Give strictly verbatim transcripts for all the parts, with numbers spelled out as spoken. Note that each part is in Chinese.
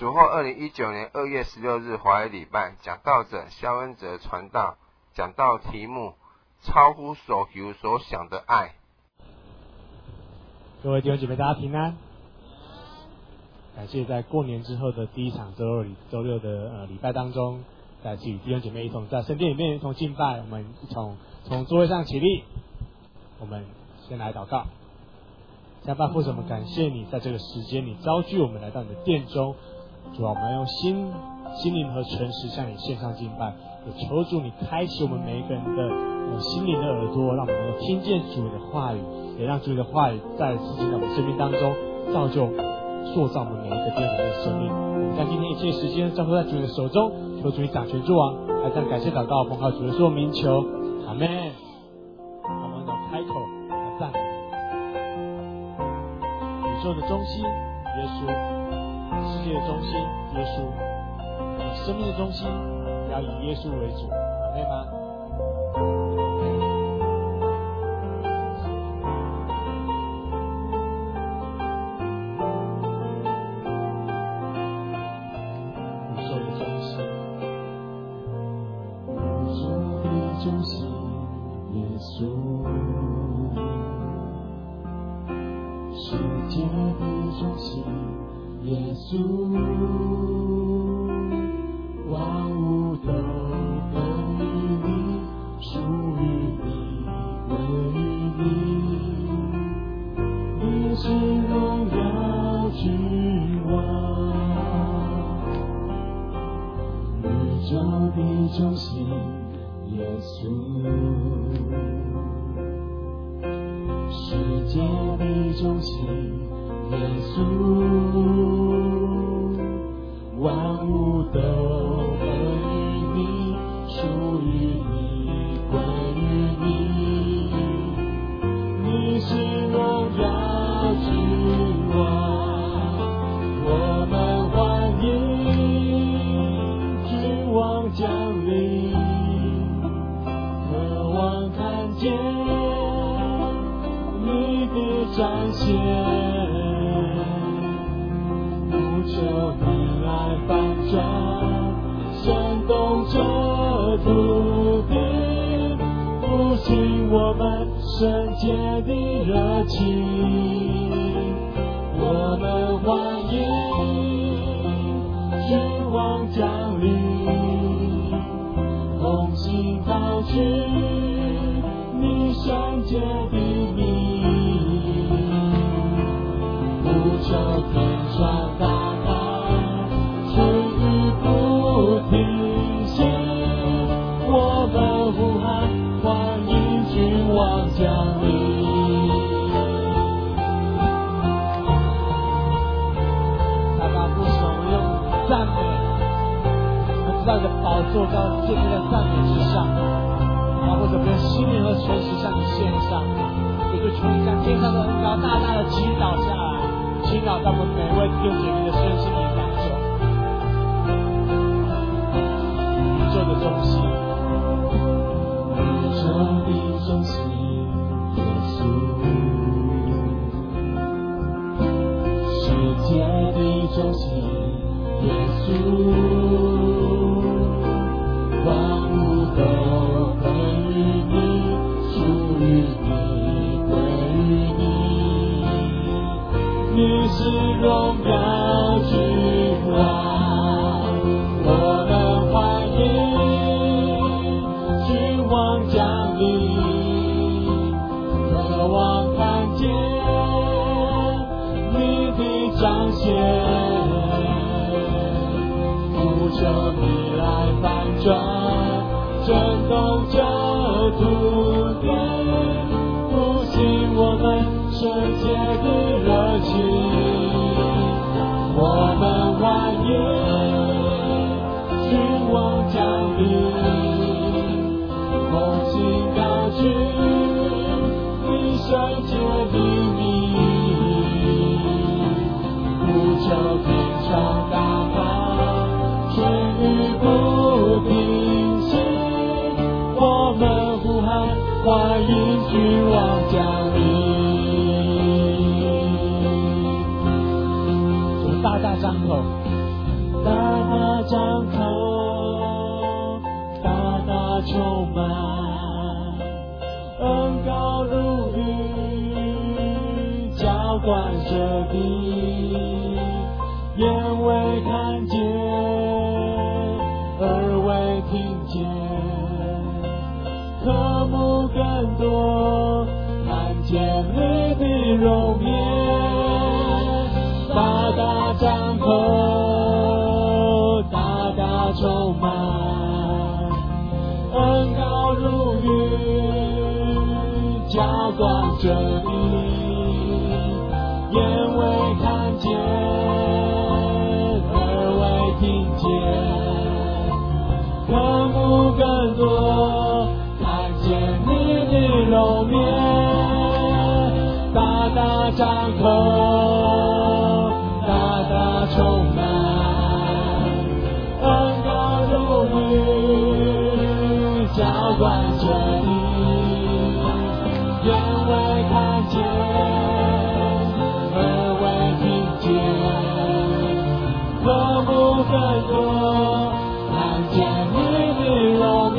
主后二零一九年二月十六日华语礼拜，讲道者萧恩哲传道，讲道题目超乎所求所想的爱。 各位弟兄姐妹，大家平安。感谢在过年之后的第一场周六周六的呃礼拜当中，再次与弟兄姐妹一同在圣殿里面一同敬拜。我们一同从座位上起立，我们先来祷告。加爸父神，我们感谢你在这个时间，你召聚我们来到你的殿中。主啊，我们要用心心灵和诚实向你献上敬拜，也求主你开启我们每一个人的、呃、心灵的耳朵，让我们能够听见主的话语，也让主的话语再次进到我们生命当中，造就塑造我们每一个弟兄姐妹的生命。我们将今天一切时间交托在主的手中，求主你掌权作王，来将感谢祷告奉靠主的说名求，阿们。我们要开口来赞美宇宙的中心耶稣，世界的中心耶稣，生命的中心要以耶稣为主，阿们吗？ 大大张口， 大大张口，大大充满，恩膏如雨，浇灌着地，眼未看见，耳未听见，科目更多，看见你的容颜，大大张口，大大充满，恩膏如雨，浇灌着地，眼未看见，耳未听见，科目更多，看见你的容颜，大大张口，大大充满，恩膏如雨，浇灌着你，眼未看见，耳未听见，科目更多，看见你的容颜，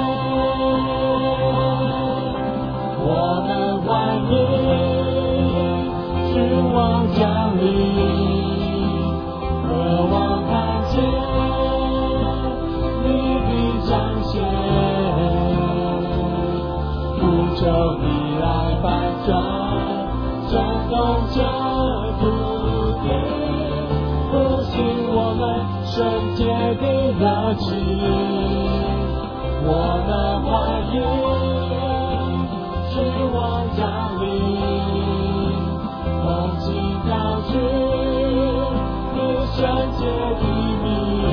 我们欢迎君王降临，渴望看见你的彰显，呼求你来翻转，震动这土地，复兴我们圣洁的热情，我们欢迎君王降临，同心高举你圣洁的名，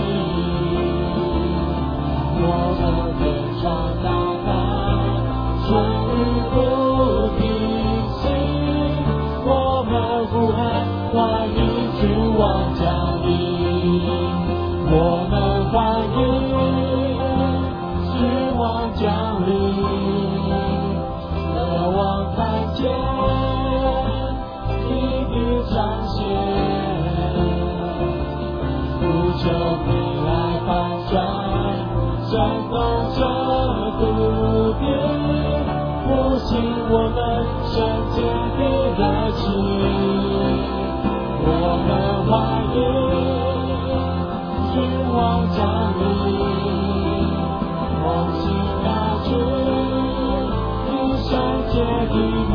我们天窗打开，春雨不停息，我们呼喊欢迎君王降临，我们欢迎君王降临，渴望看见你的彰显，呼求你来翻转，震动这土地，复兴我们圣洁的热情，我们欢迎君王降临，同心高举你圣洁的名，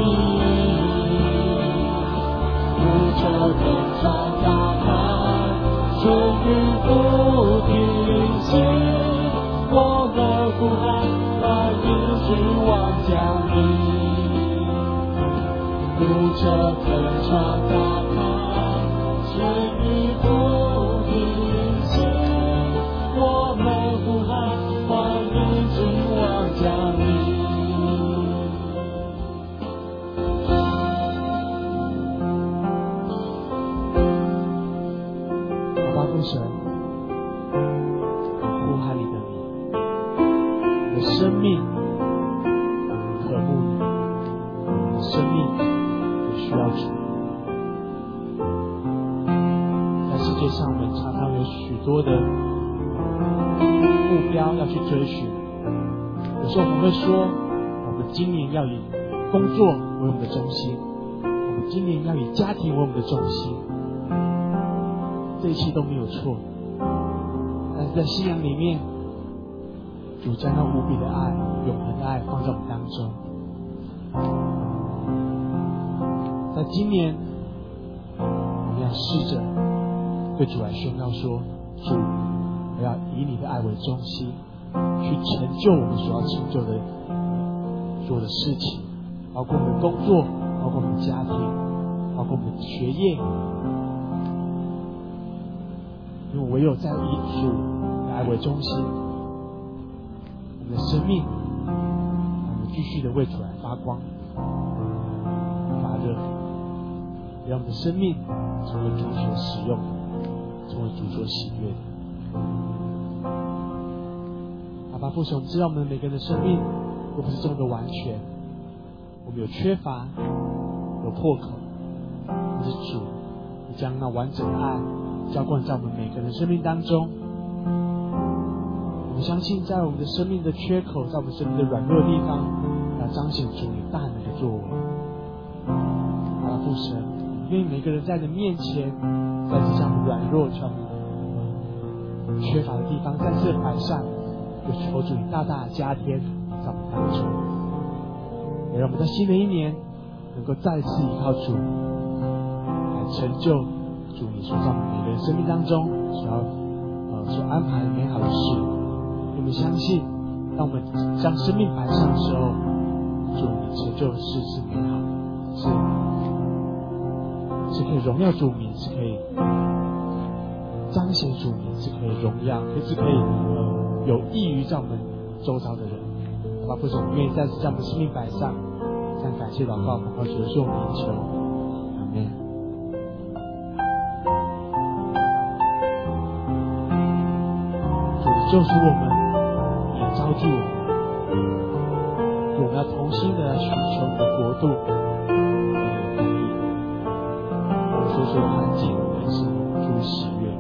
呼求天窗打开，春雨不停息，我们呼喊欢迎君王降临，呼求天窗打开，春雨不停息，我们呼喊欢迎君王降临。阿爸父神，呼喊你的名，我的生命渴慕你，我的生命也需要主。在世界上，我们常常有许多的目标要去追寻，有时候我们会说，我们今年要以工作为我们的中心，我们今年要以家庭为我们的中心，这一切都没有错。但是在信仰里面，主将那无比的爱、永恒的爱放在我们当中。在今年，我们要试着对主来宣告说：主，我要以你的爱为中心，去成就我们所要成就的所有的事情，包括我们的工作，包括我们的家庭，包括我们的学业。因为唯有在以主的爱为中心，我们的生命，我们继续的为主来发光发热，让我们的生命成为主所使用的，成为主所喜悦的。阿爸父神，我们知道我们每个人的生命都不是这么的完全，我们有缺乏，有破口，但是主，你将那完整的爱浇灌在我们每个人的生命当中。我们相信在我们的生命的缺口，在我们生命的软弱的地方，要彰显出你大能的作为。阿爸父神，愿意每个人在你的面前，在这样的软弱、这样的缺乏的地方，再次摆上，就求主你大大加添在我们当中，也让我们在新的一年能够再次依靠主来成就主你所在我们每个人生命当中所要呃所安排美好的事。我们相信，当我们将生命摆上的时候，主你成就的事是美好，是是可以荣耀主名，是可以彰显主名，是可以荣耀，是可以呃有益于在我们周遭的人。好吧，父神，我们愿意再次将我们的生命摆上，这样感谢祷告，祷告主的是我们祈求，阿们。主救赎我们，也招聚我们，我们要同心的寻求你的国度，你的公义，我们所说的环境也是主喜悦。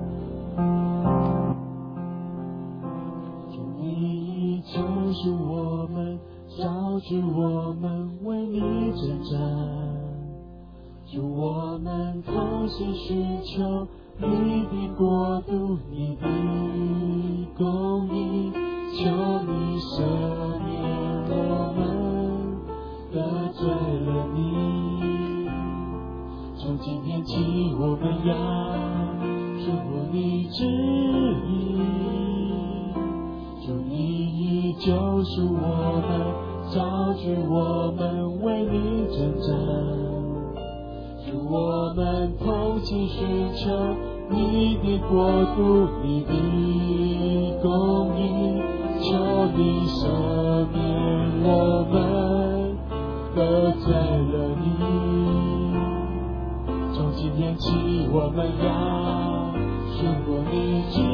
主你已救赎我们，招聚我们为你征战，主我们同心寻求你的国度，你的公义，求你赦免我们得罪了你。从今天起我们要顺你旨意，主你已救赎我们，招聚我们为你征战，主我们同心寻求你的国度，你的公义，求你赦免我们得罪了你。从今天起我们要顺服你旨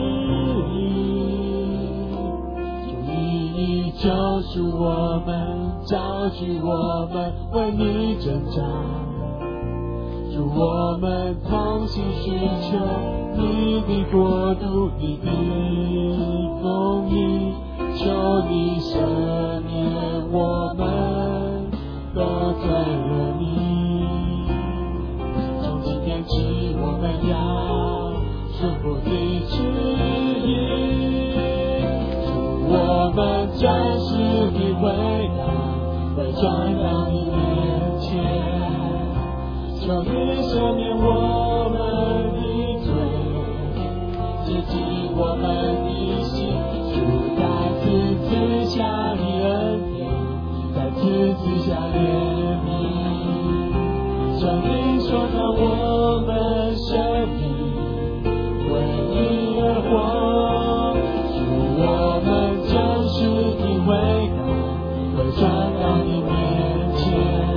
意，主你已救赎我们，招聚我们为你征战，主我们同心寻求你的国度，你的公义，求你赦免我们得罪了你。从今天起我们要顺服你旨意，主我们暂时的回答会转到你面前，求你赦免我们的罪，洁净我们的心，主再次赐下你恩典，再次赐下怜悯，求你说让我们生命为你而活，主我们真实的悔改会转到你面前，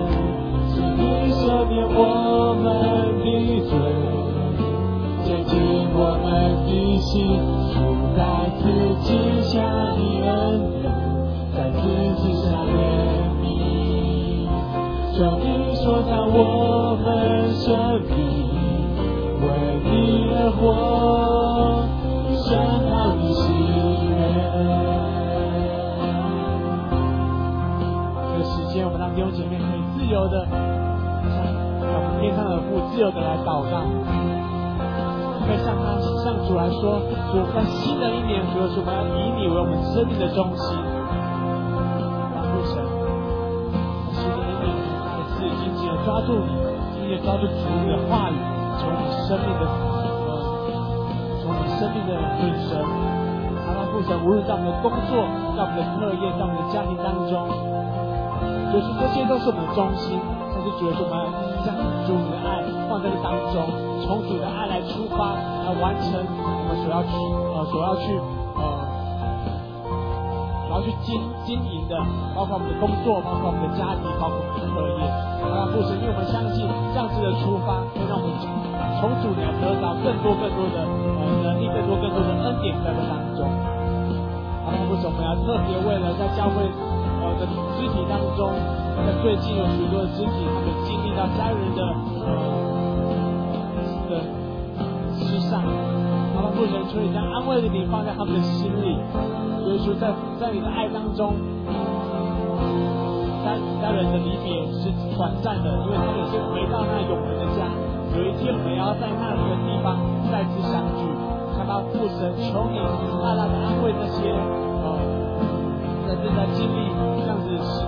赦免我们的罪，洁净我们的心，主再次赐下你恩典，再次赐下怜悯，求你说让我们生命为你而活，宣告你喜悦。 这个时间，我们让弟兄姐妹可以自由的天上的父自由的来祷告，可以向他向主来说，主，在新的一年，主，我们要以你为我们生命的中心。让父神，在新的一年，再次紧紧的抓住你，紧紧的抓住主你的话语，从你生命的呃，从你生命的本身。让父神，无论在我们的工作，在我们的课业，在我们的家庭当中，就是这些都是我们的中心。但是主耶稣，我们将主你的爱放在这当中，从主的爱来出发，来完成我们所要去呃所要去呃所要去经经营的，包括我们的工作，包括我们的家庭，包括我们的课业。啊，父神，因为我们相信这样子的出发，会让我们从主你来得到更多更多的呃能力，更多更多的恩典在这当中。啊，父神，我们要特别为了在教会呃的肢体当中。在最近有许多的肢体，他们经历到家人的呃的之上。阿爸父神，求你将安慰的灵放在他们的心里。耶稣在在你的爱当中，家家人的离别是短暂的，因为他们也是回到那永恒的家。有一天我们也要在那里的地方再次相聚。阿爸父神，求你大大的安慰那些呃在正在经历这样子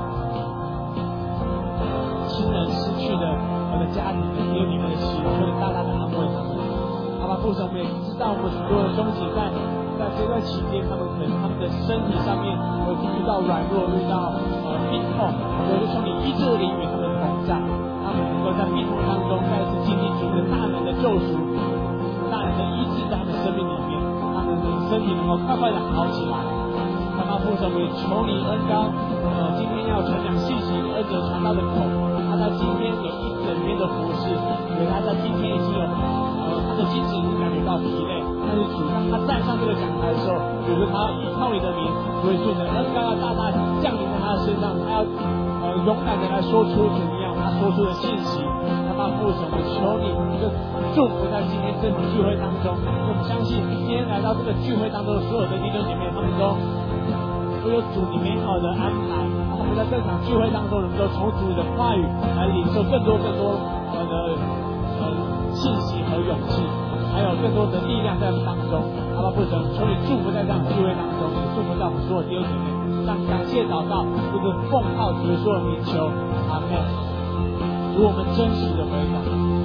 亲人失去的我的家庭的弟兄姐妹的心，求你大大的安慰他们。阿爸父神，我们也知道我们许多的兄姐在在这段期间，他们可能他们的身体上面会遇到软弱，遇到呃病痛，我就求你医治的灵与他们同在，他们能够在病痛当中再次经历主的大能的救赎，大能的医治在他们生命里面，他们的身体能够快快的好起来。阿爸父神，我也求你恩膏，呃，今天要传讲信息，恩者传道的口，他到今天有一整天的服侍，所以他在今天已经有呃他的精神已经感觉到疲累，但是主当他站上这个讲台的时候，有时他要依靠你的名，所以主的恩膏要大大降临在他的身上，他要呃勇敢的来说出怎么样他说出的信息。阿爸父神，我求你一个祝福在今天这场聚会当中，我们相信今天来到这个聚会当中的所有的弟兄姐妹，他们都都有主你美好的安排，然后我们在这场聚会当中，能够从主的话语来领受更多更多呃的呃信息和勇气，还有更多的力量在我们当中。阿爸父神，求你祝福在这场聚会当中，也祝福在我们所有弟兄姐妹，让感谢祷告就是奉靠主耶稣的名求，阿们。主，我们真实的回答，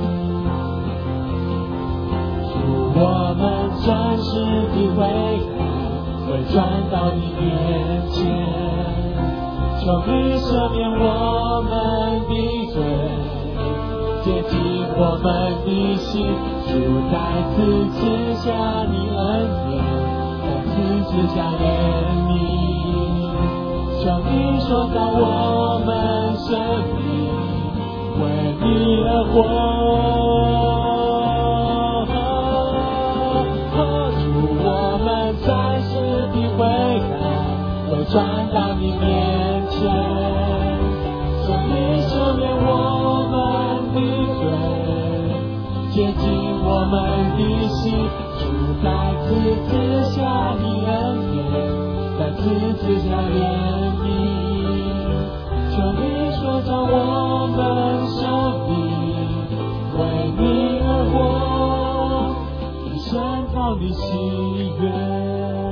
主，我们真实的回答，会转到你面前，求你赦免我们的罪，洁净我们的心，主再次赐下你恩典，再次赐下怜悯，求你塑造我们生命，为你而活。转到你面前，求你赦免我们的罪，洁净我们的心，主再次赐下你恩典，再次赐下怜悯，求你塑造我们生命，为你而活，以深讨你喜悦。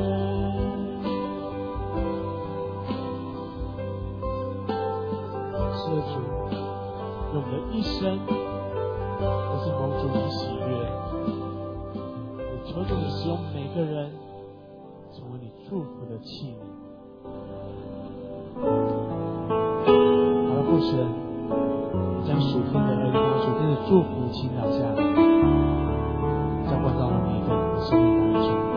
一生都是蒙主你喜悦，我求主你使用每个人成为你祝福的器皿。好了，父神，将属天的恩膏、属天的祝福倾倒下来，浇灌到我们每个人的生命当中。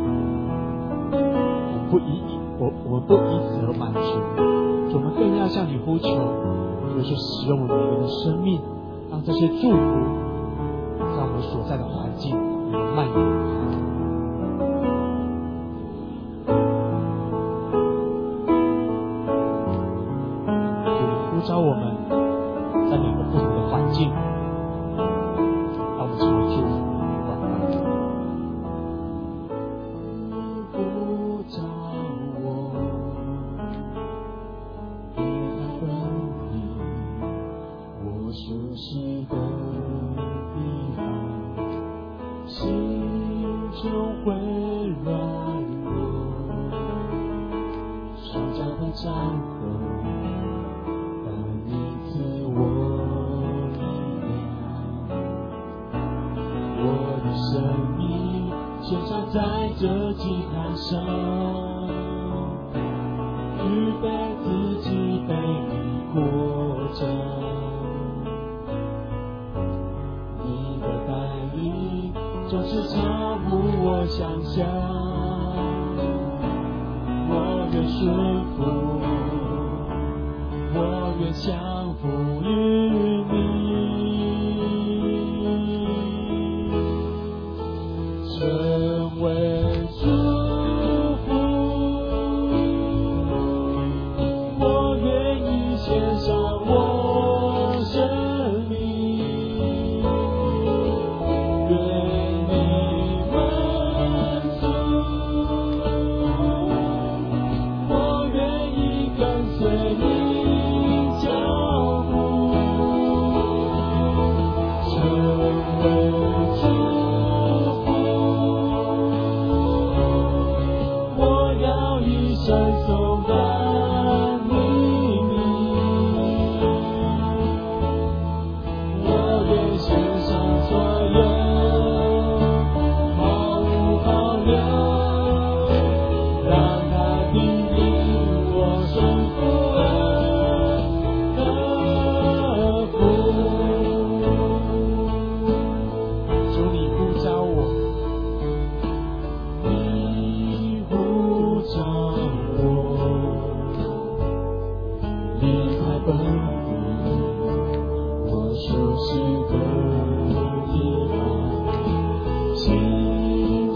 我们不以我我们不以此而满足，我们更要向你呼求。就是使用我们每个人的生命，让这些祝福在我们所在的环境能够蔓延。主呼召我们在每个不同的环境，让我们成为祝福。 愿你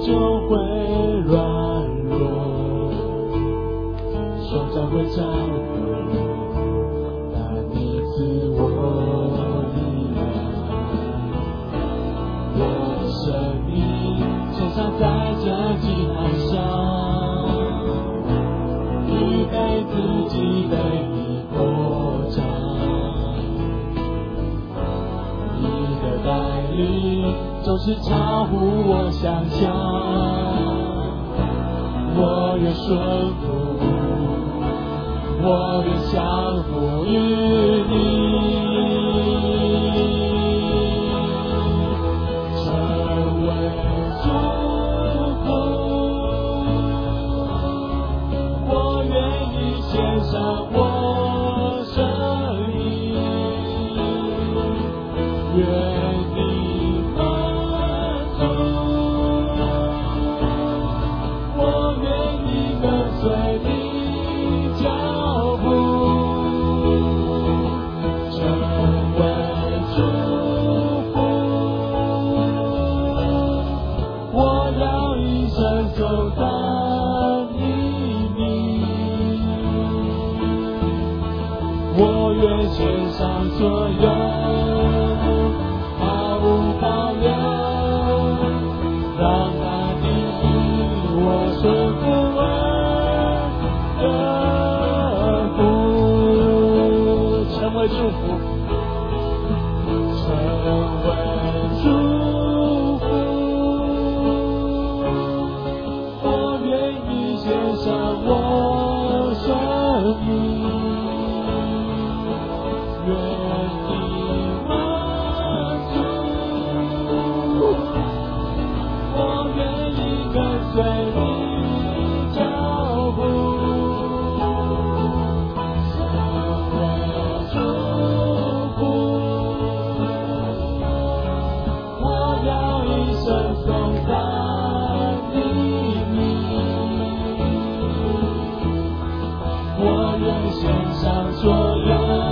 就会软弱，双脚会站稳，但你赐我力量。我的生命献上在这祭坛上，预备自己被你扩张。你的带领总是超乎我想象，我愿顺服，我愿降服于你，成为祝福。我愿意献上我生命，愿献上所有，毫无保留，让那地因我顺服而得福，成为祝福，成为祝福。我愿意献上我生命，愿你满足，我愿意跟随你脚步，成为祝福。我要一生颂赞你名，我愿献上所有。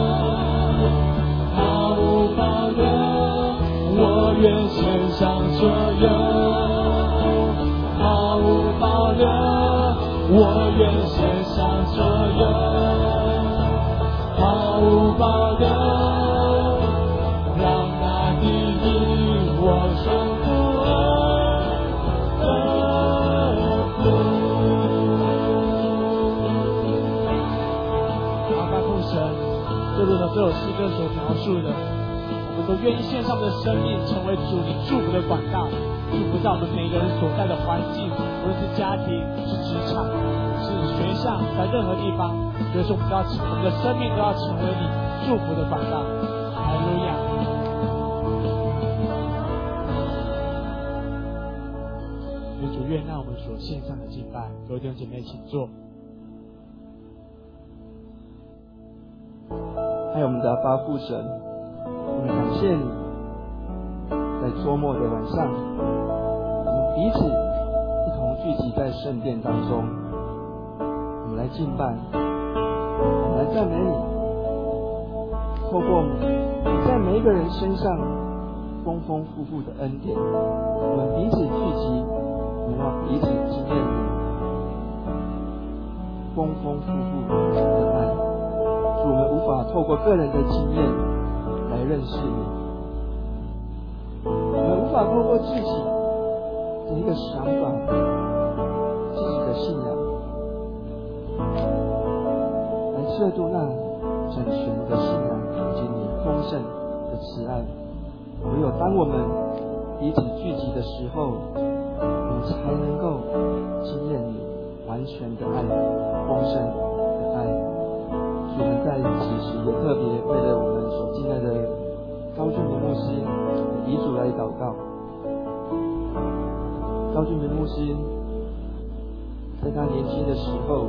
我愿献上所有，毫无保留。我愿献上所有，毫无保留。让那地因我顺服而得福。阿爸父神，就如同这首诗歌所描述的，我们都愿意献上我们的生命，成为主你祝福的管道，祝福在我们每个人所在的环境，无论是家庭、是职场、是学校，在任何地方，所以说我们都要，我们的生命都要成为你祝福的管道。哈利路亚！愿主悦纳我们所献上的敬拜，各位弟兄姐妹请坐。 爱我们的阿爸父神，我们感谢你，在周末的晚上，我们彼此一同聚集在圣殿当中，我们来敬拜，我们来赞美你。透过你在每一个人身上丰丰富富的恩典，我们彼此聚集，我们要彼此经验你丰丰富富的爱。主，我们无法透过个人的经验来认识你，我们无法透过自己的一个想法、自己的信仰来测度那整全的信仰以及你丰盛的慈爱。唯有当我们彼此聚集的时候，我们才能够经验你完全的爱、丰盛的爱。主，我们在此时也特别为了我们所敬爱的高俊明牧师遗嘱来祷告。高俊明牧师在他年轻的时候，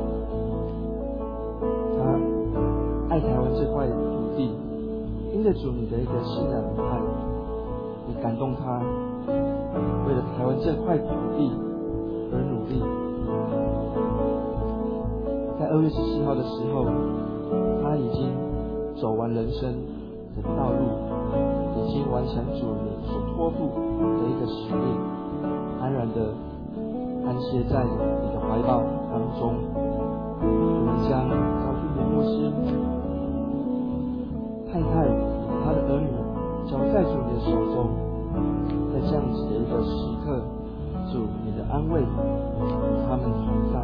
他爱台湾这块土地，因着主你的一个信仰和爱，你感动他，为了台湾这块土地而努力。在二月十七号的时候，他已经走完人生的道路，已经完成主你所托付的一个使命，安然的安歇在你的怀抱当中。我们将高俊明牧师太太他的儿女交在主你的手中，在这样子的一个时刻，主你的安慰与他们同在。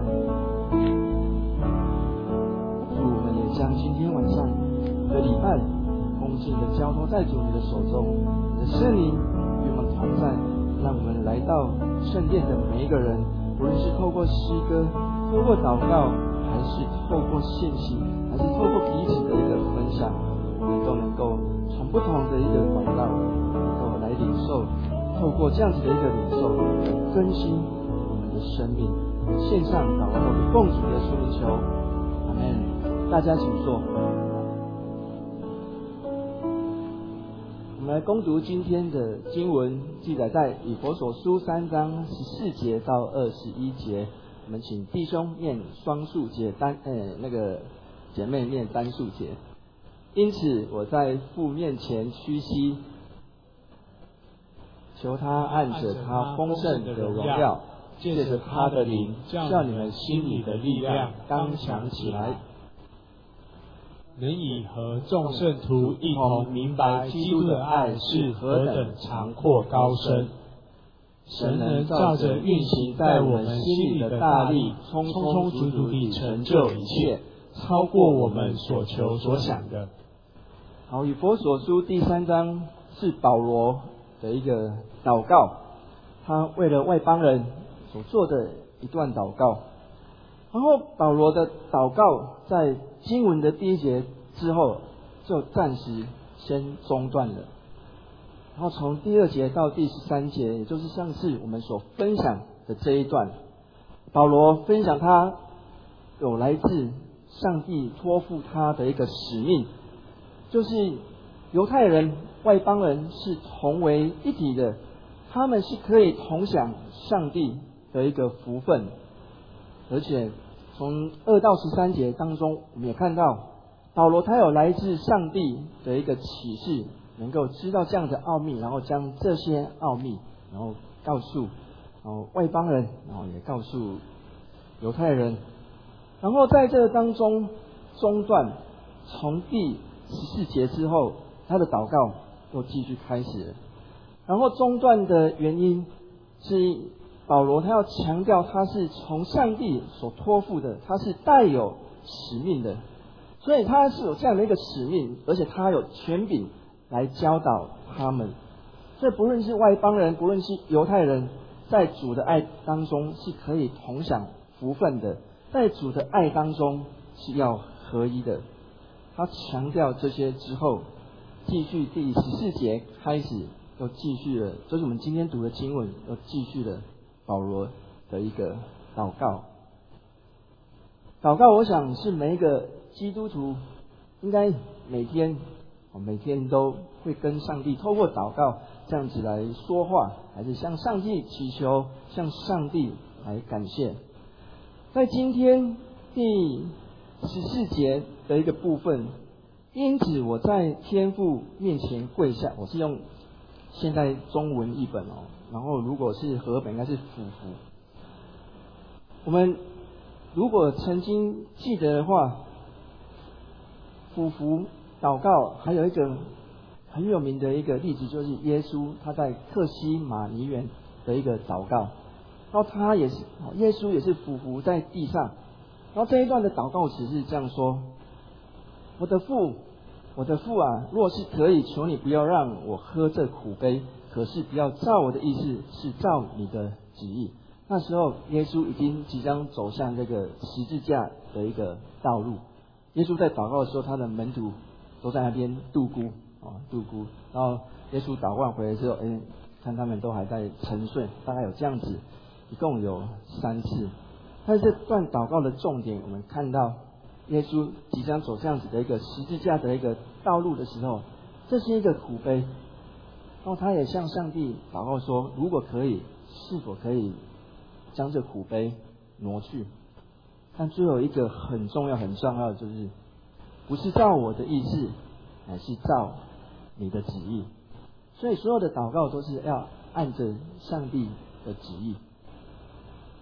主，我们也将今天晚上的礼拜恭敬的交托在主你的手中，你的圣灵与我们同在，让我们来到圣殿的每一个人，无论是透过诗歌，透过祷告，还是透过信息，还是透过彼此的一个分享，我们都能够从不同的一个管道能够来领受，透过这样子的一个领受来更新我们的生命。线上祷告奉主耶稣名求，阿们。大家请坐。我们来攻读今天的经文，记载在以弗所书三章十四节到二十一节。我们请弟兄念双数节，单呃那个姐妹念单数节。因此我在父面前屈膝，求他按着他丰盛的荣耀，借着他的灵，叫你们心里的力量刚强起来， 能以和众圣徒一同明白基督的爱是何等长阔高深。神能照着运行在我们心里的大力，充充足足地成就一切，超过我们所求所想的。 好，以弗所书第三章是保罗的一个祷告，他为了外邦人所做的一段祷告。然后保罗的祷告在经文的第一节之后就暂时先中断了，然后从第二节到第十三节，也就是上次我们所分享的这一段，保罗分享他有来自上帝托付他的一个使命，就是犹太人外邦人是同为一体的，他们是可以同享上帝的一个福分。而且从二到十三节当中，我们也看到保罗他有来自上帝的一个启示，能够知道这样的奥秘，然后将这些奥秘然后告诉然后外邦人，然后也告诉犹太人。然后在这当中中断，从第十四节之后，他的祷告又继续开始了。然后中断的原因是保罗他要强调他是从上帝所托付的，他是带有使命的，所以他是有这样的一个使命，而且他有权柄来教导他们。所以不论是外邦人，不论是犹太人，在主的爱当中是可以同享福分的，在主的爱当中是要合一的。他强调这些之后，继续第十四节开始又继续了，就是我们今天读的经文又继续了保罗的一个祷告。祷告我想是每一个基督徒应该每天每天都会跟上帝透过祷告这样子来说话，还是向上帝祈求，向上帝来感谢。在今天第十四节的一个部分，因此我在天父面前跪下，我是用现代中文译本哦，然后如果是和本应该是俯伏。我们如果曾经记得的话，俯伏祷告还有一个很有名的一个例子，就是耶稣他在客西马尼园的一个祷告，然后他也是耶稣也是俯伏在地上，然后这一段的祷告词是这样说：我的父，我的父啊，若是可以，求你不要让我喝这苦杯，可是不要照我的意思，是照你的旨意。那时候耶稣已经即将走向这个十字架的一个道路。耶稣在祷告的时候，他的门徒都在那边度孤啊度孤。然后耶稣祷告回来之后，哎，看他们都还在沉睡，大概有这样子，一共有三次。但是这段祷告的重点，我们看到耶稣即将走这样子的一个十字架的一个道路的时候，这是一个苦杯。然后他也向上帝祷告说，如果可以，是否可以将这苦杯挪去？但最后一个很重要很重要的就是，不是照我的意思，乃是照你的旨意。所以所有的祷告都是要按着上帝的旨意。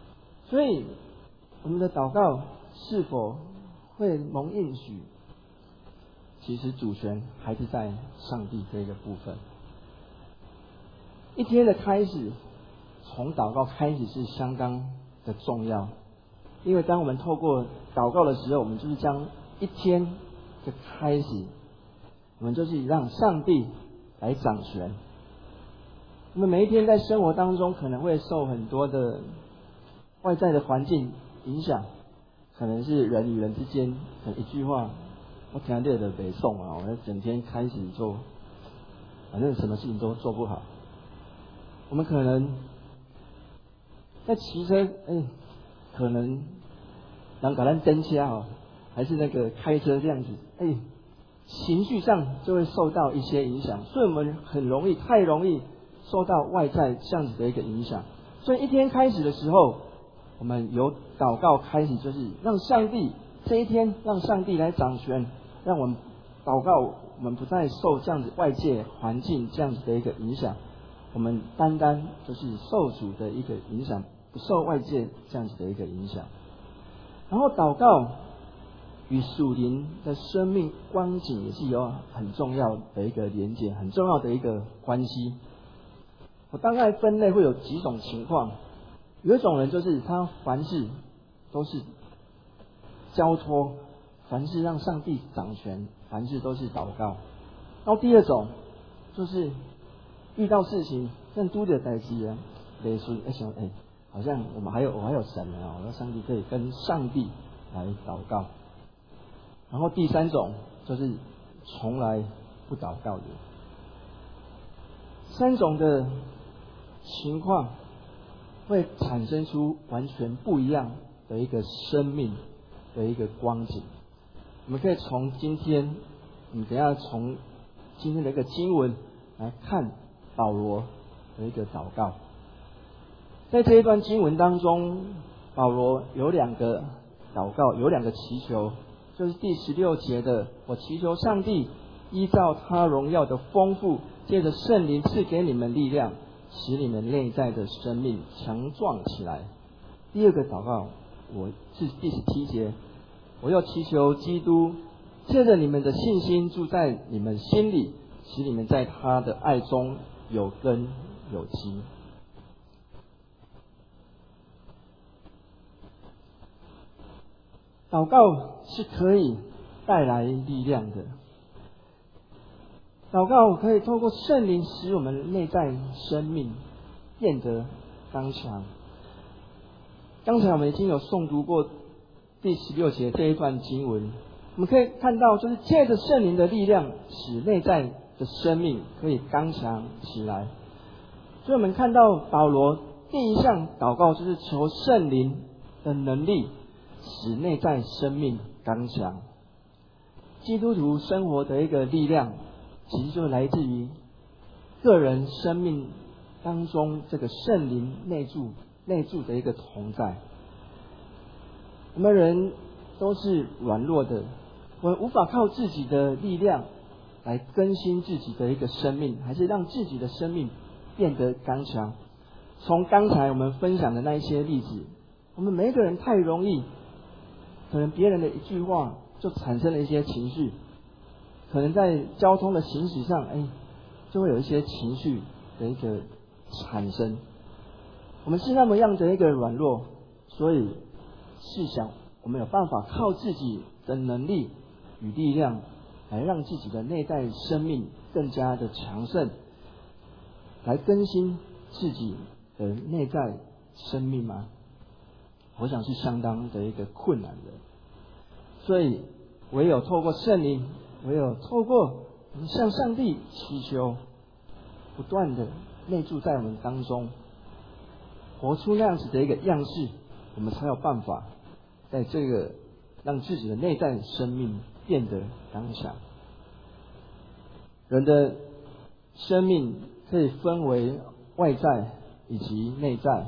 所以我们的祷告是否会蒙应许，其实主权还是在上帝这个部分。一天的开始，从祷告开始是相当的重要，因为当我们透过祷告的时候，我们就是将一天的开始，我们就是让上帝来掌权。我们每一天在生活当中可能会受很多的外在的环境影响，可能是人与人之间，可能一句话，我听到的北宋啊，我整天开始就，反正什么事情都做不好。我们可能在骑车，哎，可能人把咱真车哦，还是那个开车这样子，哎，情绪上就会受到一些影响，所以我们很容易，太容易受到外在这样子的一个影响。所以一天开始的时候，我们由祷告开始，就是让上帝这一天，让上帝来掌权，让我们祷告，我们不再受这样子外界环境这样子的一个影响，我们单单就是受主的一个影响，不受外界这样子的一个影响。然后祷告与属灵的生命光景也是有很重要的一个连结，很重要的一个关系。我大概分类会有几种情况，有一种人就是他凡事都是交托，凡事让上帝掌权，凡事都是祷告。然后第二种就是遇到事情更多的代志啊，类似哎想哎，好像我们还有我还有神啊，我让上帝可以跟上帝来祷告。然后第三种就是从来不祷告的。三种的情况会产生出完全不一样的一个生命的一个光景。我们可以从今天，你等一下从今天的一个经文来看保罗的一个祷告。在这一段经文当中，保罗有两个祷告，有两个祈求，就是第十六节的，我祈求上帝依照他荣耀的丰富，借着圣灵赐给你们力量，使你们内在的生命强壮起来。第二个祷告，我是第十七节，我要祈求基督借着你们的信心住在你们心里，使你们在他的爱中有根有基。祷告是可以带来力量的，祷告可以透过圣灵使我们内在生命变得刚强。刚才我们已经有诵读过第十六节这一段经文，我们可以看到，就是借着圣灵的力量，使内在的生命可以刚强起来。所以我们看到保罗第一项祷告就是求圣灵的能力，使内在生命刚强。基督徒生活的一个力量，其实就来自于个人生命当中这个圣灵内住内住的一个同在。我们人都是软弱的，我们无法靠自己的力量来更新自己的一个生命，还是让自己的生命变得刚强。从刚才我们分享的那一些例子，我们每一个人太容易，可能别人的一句话就产生了一些情绪，可能在交通的行驶上，哎，就会有一些情绪的一个产生。我们是那么样的一个软弱，所以试想，我们有办法靠自己的能力与力量，来让自己的内在生命更加的强盛，来更新自己的内在生命吗？我想是相当的一个困难的。所以唯有透过圣灵，唯有透过我们向上帝祈求，不断的内住在我们当中，活出那样子的一个样式，我们才有办法在这个让自己的内在生命变得刚强。人的生命可以分为外在以及内在。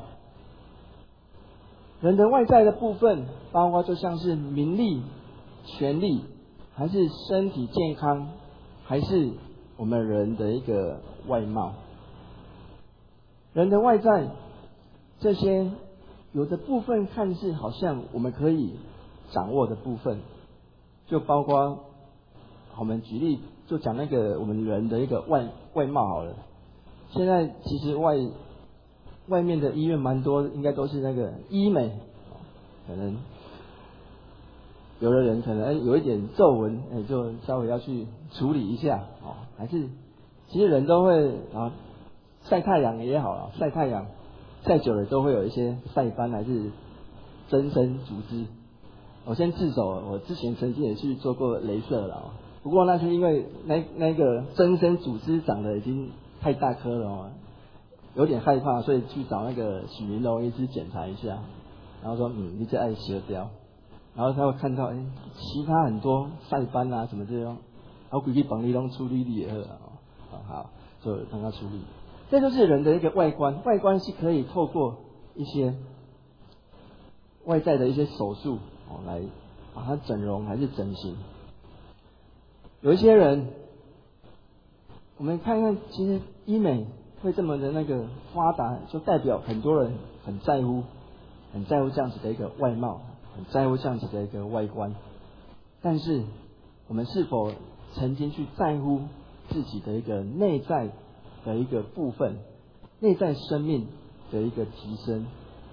人的外在的部分，包括就像是名利、权利，还是身体健康，还是我们人的一个外貌。人的外在这些有的部分看似好像我们可以掌握的部分，就包括我们举例就讲那个我们人的一个外外貌好了。现在其实外外面的医院蛮多，应该都是那个医美，可能有的人可能、哎、有一点皱纹，哎，就稍微要去处理一下哦。还是其实人都会啊，晒太阳也好了，晒太阳晒久了都会有一些晒斑，还是增生组织。我先自首，我之前曾经也去做过雷射了，不过那是因为那那个增生组织长得已经太大颗了哦，有点害怕，所以去找那个许明龙医师检查一下，然后说嗯，你这爱切掉，然后他会看到哎、欸，其他很多晒斑啊什么这种，然后规矩帮你弄处理也好啊，好，就让他处理。这就是人的一个外观，外观是可以透过一些外在的一些手术哦来把它整容还是整形。有一些人，我们看看，其实医美会这么的那个发达，就代表很多人很在乎，很在乎这样子的一个外貌，很在乎这样子的一个外观。但是，我们是否曾经去在乎自己的一个内在的一个部分，内在生命的一个提升？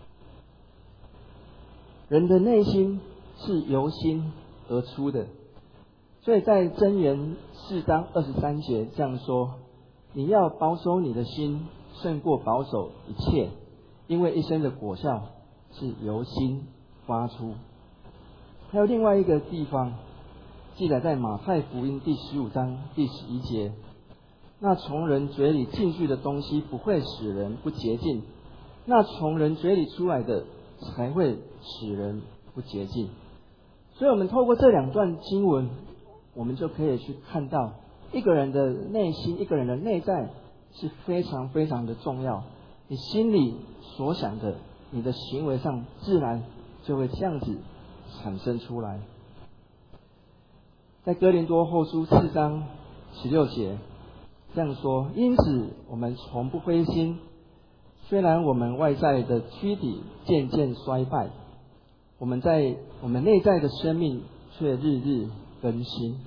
人的内心是由心而出的。所以在箴言四章二十三节这样说：你要保守你的心，胜过保守一切，因为一生的果效是由心发出。还有另外一个地方记载在马太福音第十五章第十一节：那从人嘴里进去的东西不会使人不洁净，那从人嘴里出来的才会使人不洁净。所以我们透过这两段经文，我们就可以去看到一个人的内心，一个人的内在是非常非常的重要。你心里所想的，你的行为上自然就会这样子产生出来。在哥林多后书四章十六节这样说：因此我们从不灰心，虽然我们外在的躯体渐渐衰败，我们在我们内在的生命却日日更新。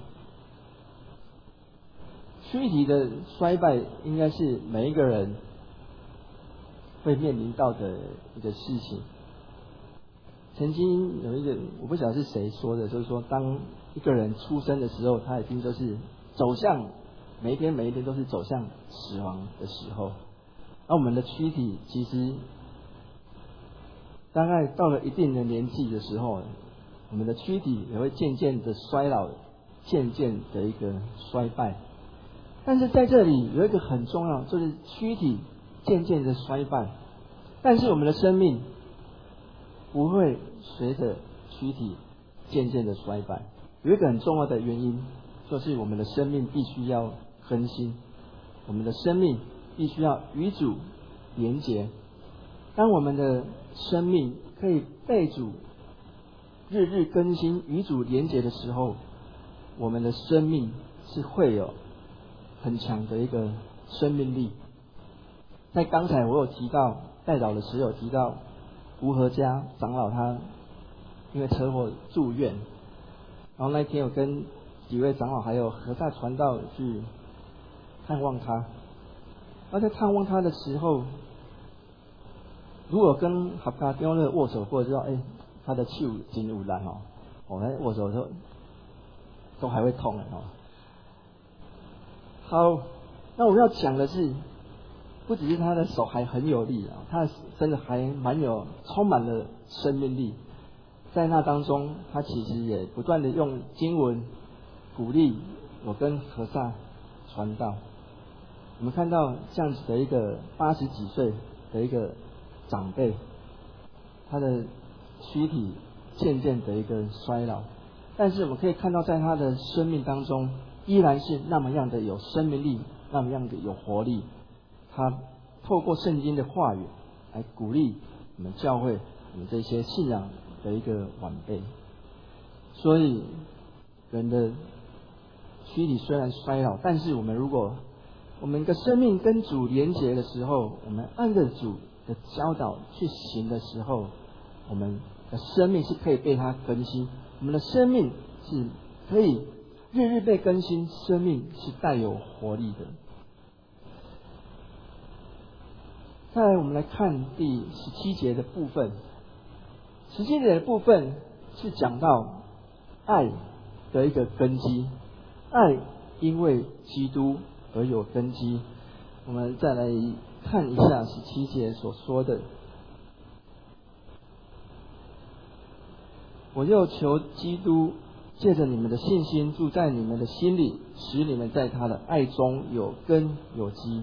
躯体的衰败应该是每一个人会面临到的一个事情。曾经有一个我不晓得是谁说的，就是说当一个人出生的时候，他已经就是走向每一天每一天都是走向死亡的时候。而我们的躯体其实大概到了一定的年纪的时候，我们的躯体也会渐渐的衰老，渐渐的一个衰败。但是在这里有一个很重要，就是躯体渐渐的衰败，但是我们的生命不会随着躯体渐渐的衰败。有一个很重要的原因，就是我们的生命必须要更新，我们的生命必须要与主连结。当我们的生命可以被主日日更新，与主连结的时候，我们的生命是会有很强的一个生命力。在刚才我有提到代祷的时候有提到吴和家长老他因为车祸住院，然后那天我跟几位长老还有和大传道去探望他。而在探望他的时候，如果跟合家中的握手过，知道哎，他的手真有力哦，我在握手的时候都还会痛的哦。好，那我要讲的是，不只是他的手还很有力啊，他真的还蛮有充满了生命力。在那当中，他其实也不断的用经文鼓励我跟和尚传道。我们看到这样子的一个八十几岁的一个长辈，他的躯体渐渐的一个衰老，但是我们可以看到在他的生命当中依然是那么样的有生命力，那么样的有活力。他透过圣经的话语来鼓励我们教会我们这些信仰的一个晚辈。所以人的躯体虽然衰老，但是我们如果我们的生命跟主连结的时候，我们按着主的教导去行的时候， 我们的生命是可以被他更新，我们的生命是可以日日被更新，生命是带有活力的。再来，我们来看第十七节的部分。十七节的部分是讲到爱的一个根基，爱因为基督而有根基。我们再来看一下十七节所说的：我又求基督借着你们的信心住在你们的心里，使你们在他的爱中有根有基。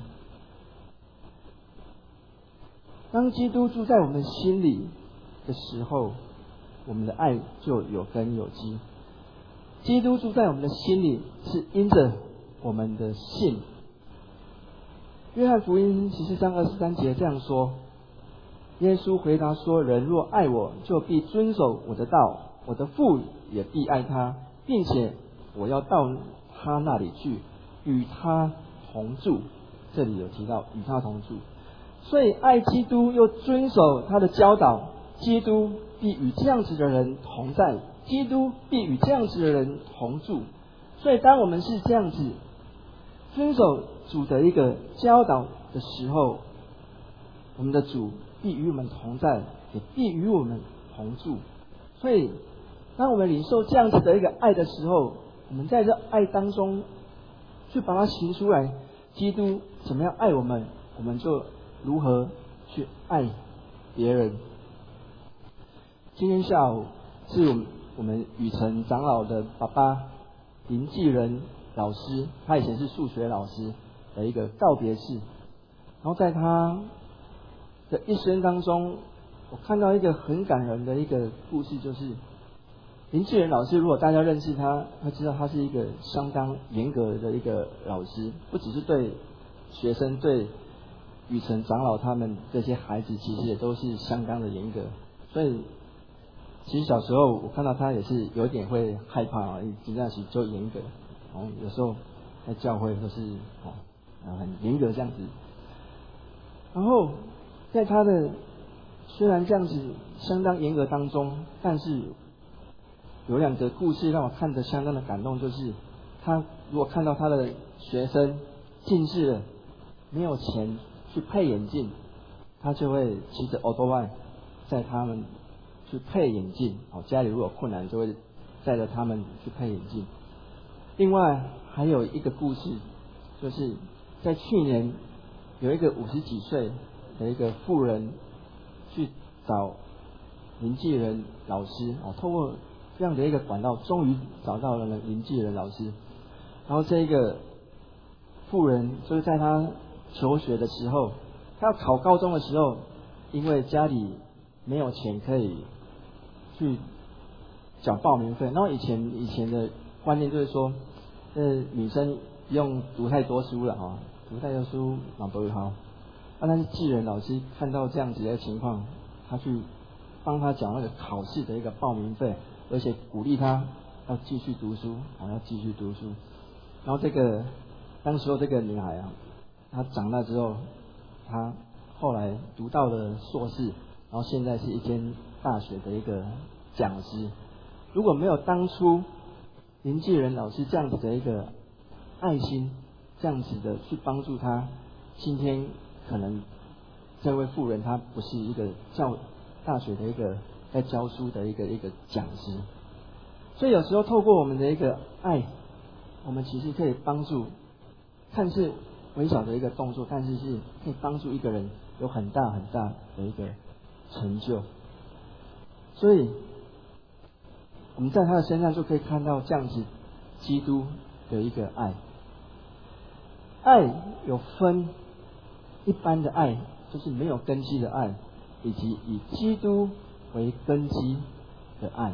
当基督住在我们心里的时候，我们的爱就有根有基。基督住在我们的心里，是因着我们的信。约翰福音十四章二十三节这样说：耶稣回答说，人若爱我，就必遵守我的道，我的父也必爱他，并且我要到他那里去，与他同住。这里有提到与他同住，所以爱基督又遵守他的教导，基督必与这样子的人同在，基督必与这样子的人同住。所以当我们是这样子遵守主的一个教导的时候，我们的主必与我们同在，也必与我们同住。所以当我们领受这样子的一个爱的时候，我们在这爱当中去把它行出来。基督怎么样爱我们，我们就如何去爱别人。今天下午是我们我们雨辰长老的爸爸林继仁老师，他以前是数学老师的一个告别式。然后在他的一生当中，我看到一个很感人的一个故事，就是林继仁老师，如果大家认识他，会知道他是一个相当严格的一个老师，不只是对学生，对雨辰长老他们这些孩子，其实也都是相当的严格。所以其实小时候我看到他也是有点会害怕啊，这样子就严格。哦，有时候在教会都是哦很严格这样子。然后在他的虽然这样子相当严格当中，但是有两个故事让我看得相当的感动，就是他如果看到他的学生近视了，没有钱去配眼镜，他就会骑着欧多拜载他们去配眼镜。哦，家里如果困难，就会载着他们去配眼镜。另外还有一个故事，就是在去年有一个五十几岁的一个妇人去找林继仁老师，哦，透过这样的一个管道，终于找到了林继仁老师。然后这一个妇人就是在他求学的时候，他要考高中的时候，因为家里没有钱可以去缴报名费，然后以前以前的观念就是说，呃，女生不用读太多书了哈、哦，读太多书脑不会好。啊，但是继仁老师看到这样子的情况，他去帮他缴那个考试的一个报名费，而且鼓励他要继续读书，啊，要继续读书。然后这个当时候这个女孩啊，她长大之后，她后来读到了硕士，然后现在是一间大学的一个讲师。如果没有当初林继仁老师这样子的一个爱心，这样子的去帮助她，今天可能这位妇人她不是一个教大学的一个在教书的一个一个讲师。所以有时候透过我们的一个爱，我们其实可以帮助，看似微小的一个动作，但是是可以帮助一个人有很大很大的一个成就。所以我们在他的身上就可以看到这样子基督的一个爱。爱有分一般的爱，就是没有根基的爱，以及以基督为根基的爱。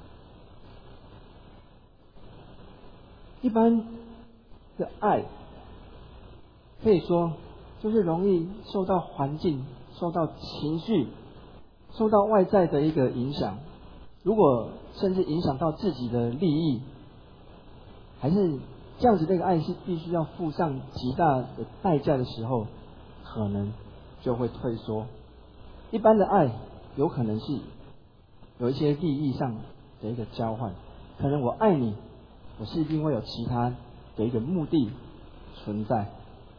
一般的爱可以说就是容易受到环境、受到情绪、受到外在的一个影响，如果甚至影响到自己的利益，还是这样子的一个爱是必须要付上极大的代价的时候，可能就会退缩。一般的爱有可能是有一些利益上的一个交换，可能我爱你，我是一定会有其他的一个目的存在。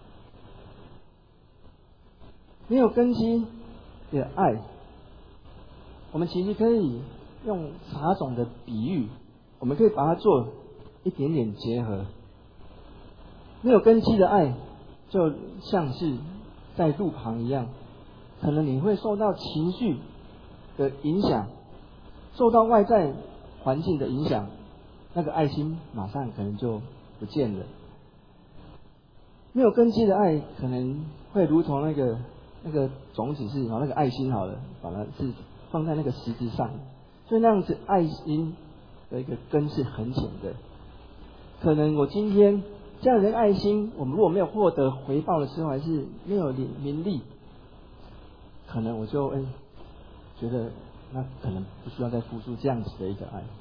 没有根基的爱，我们其实可以用茶种的比喻，我们可以把它做一点点结合。没有根基的爱，就像是在路旁一样，可能你会受到情绪的影响，受到外在环境的影响，那个爱心马上可能就不见了。没有根基的爱，可能会如同那个那个种子是，那个爱心好了，把它是放在那个石子上，所以那样子爱心的一个根是很浅的。可能我今天这样的爱心，我们如果没有获得回报的时候，还是没有名利，可能我就哎觉得那可能不需要再付出这样子的一个爱。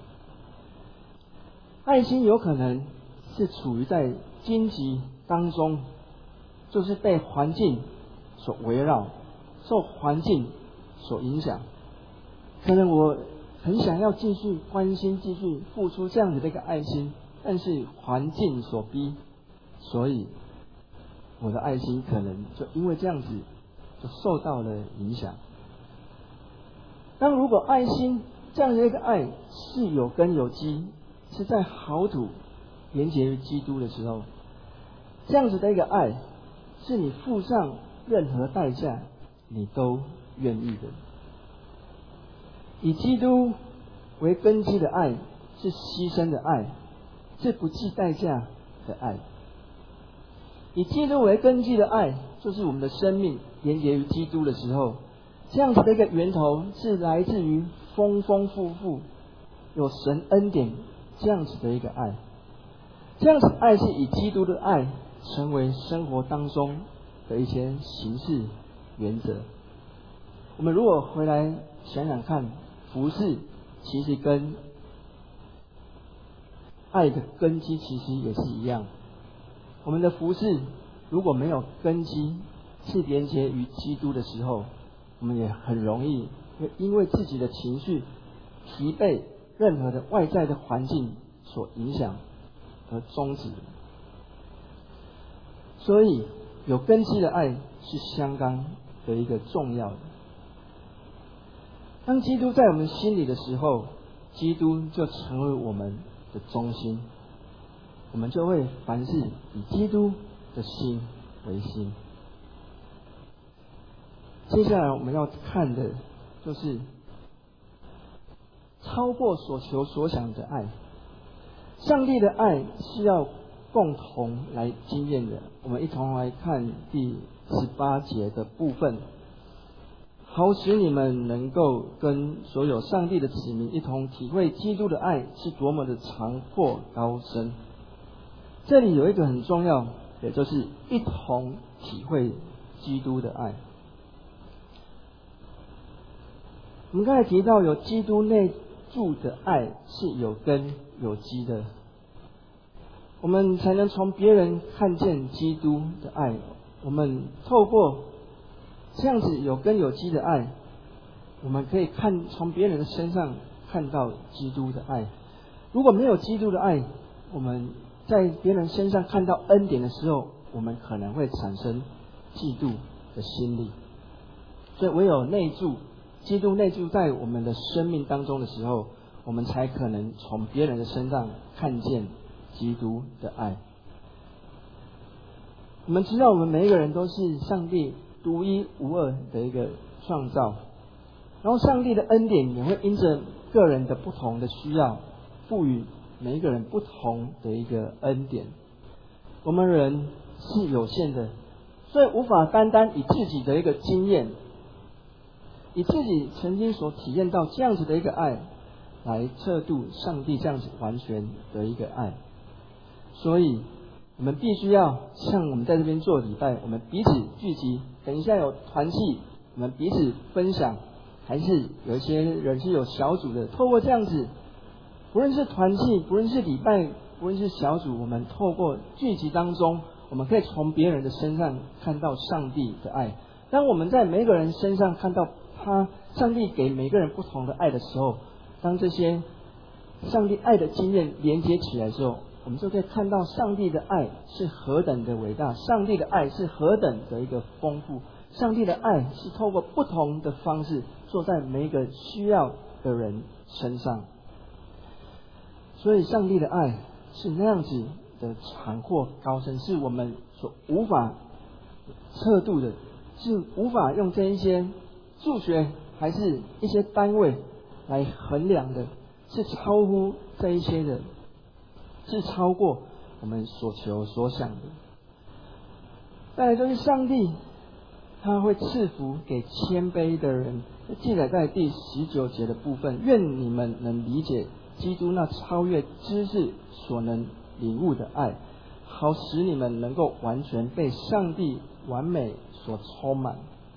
爱心有可能是处于在荆棘当中，就是被环境所围绕，受环境所影响。可能我很想要继续关心、继续付出这样子的一个爱心，但是环境所逼，所以我的爱心可能就因为这样子就受到了影响。当如果爱心这样的一个爱是有根有基，是在好土连结于基督的时候，这样子的一个爱是你付上任何代价你都愿意的。以基督为根基的爱是牺牲的爱，是不计代价的爱。以基督为根基的爱，就是我们的生命连结于基督的时候，这样子的一个源头是来自于丰丰富富有神恩典这样子的一个爱。这样子的爱是以基督的爱成为生活当中的一些形式原则。我们如果回来想想看，服事其实跟爱的根基其实也是一样。我们的服事如果没有根基是连结于基督的时候，我们也很容易因为自己的情绪疲惫，任何的外在的环境所影响而终止。所以有根基的爱是相当的一个重要的。当基督在我们心里的时候，基督就成为我们的中心，我们就会凡事以基督的心为心。接下来我们要看的就是超过所求所想的爱。上帝的爱是要共同来经验的。我们一同来看第十八节的部分。好使你们能够跟所有上帝的子民一同体会基督的爱是多么的长阔高深。这里有一个很重要，也就是一同体会基督的爱。我们刚才提到有基督内住的爱是有根有基的，我们才能从别人看见基督的爱。我们透过这样子有根有基的爱，我们可以看从别人的身上看到基督的爱。如果没有基督的爱，我们在别人身上看到恩典的时候，我们可能会产生嫉妒的心理。所以唯有内住，基督内住在我们的生命当中的时候，我们才可能从别人的身上看见基督的爱。我们知道我们每一个人都是上帝独一无二的一个创造，然后上帝的恩典也会因着个人的不同的需要，赋予每一个人不同的一个恩典。我们人是有限的，所以无法单单以自己的一个经验，以自己曾经所体验到这样子的一个爱来测度上帝这样子完全的一个爱。所以我们必须要像我们在这边做礼拜，我们彼此聚集，等一下有团契，我们彼此分享，还是有一些人是有小组的，透过这样子，不论是团契，不论是礼拜，不论是小组，我们透过聚集当中，我们可以从别人的身上看到上帝的爱。当我们在每一个人身上看到他上帝给每个人不同的爱的时候，当这些上帝爱的经验连接起来的时候，我们就可以看到上帝的爱是何等的伟大，上帝的爱是何等的一个丰富，上帝的爱是透过不同的方式做在每一个需要的人身上。所以上帝的爱是那样子的广阔高深，是我们所无法测度的，是无法用这一些数学还是一些单位来衡量的，是超乎这一些的，是超过我们所求所想的。再来就是上帝他会赐福给谦卑的人，记载在第十九节的部分，愿你们能理解基督那超越知识所能领悟的爱，好使你们能够完全被上帝完美所充满。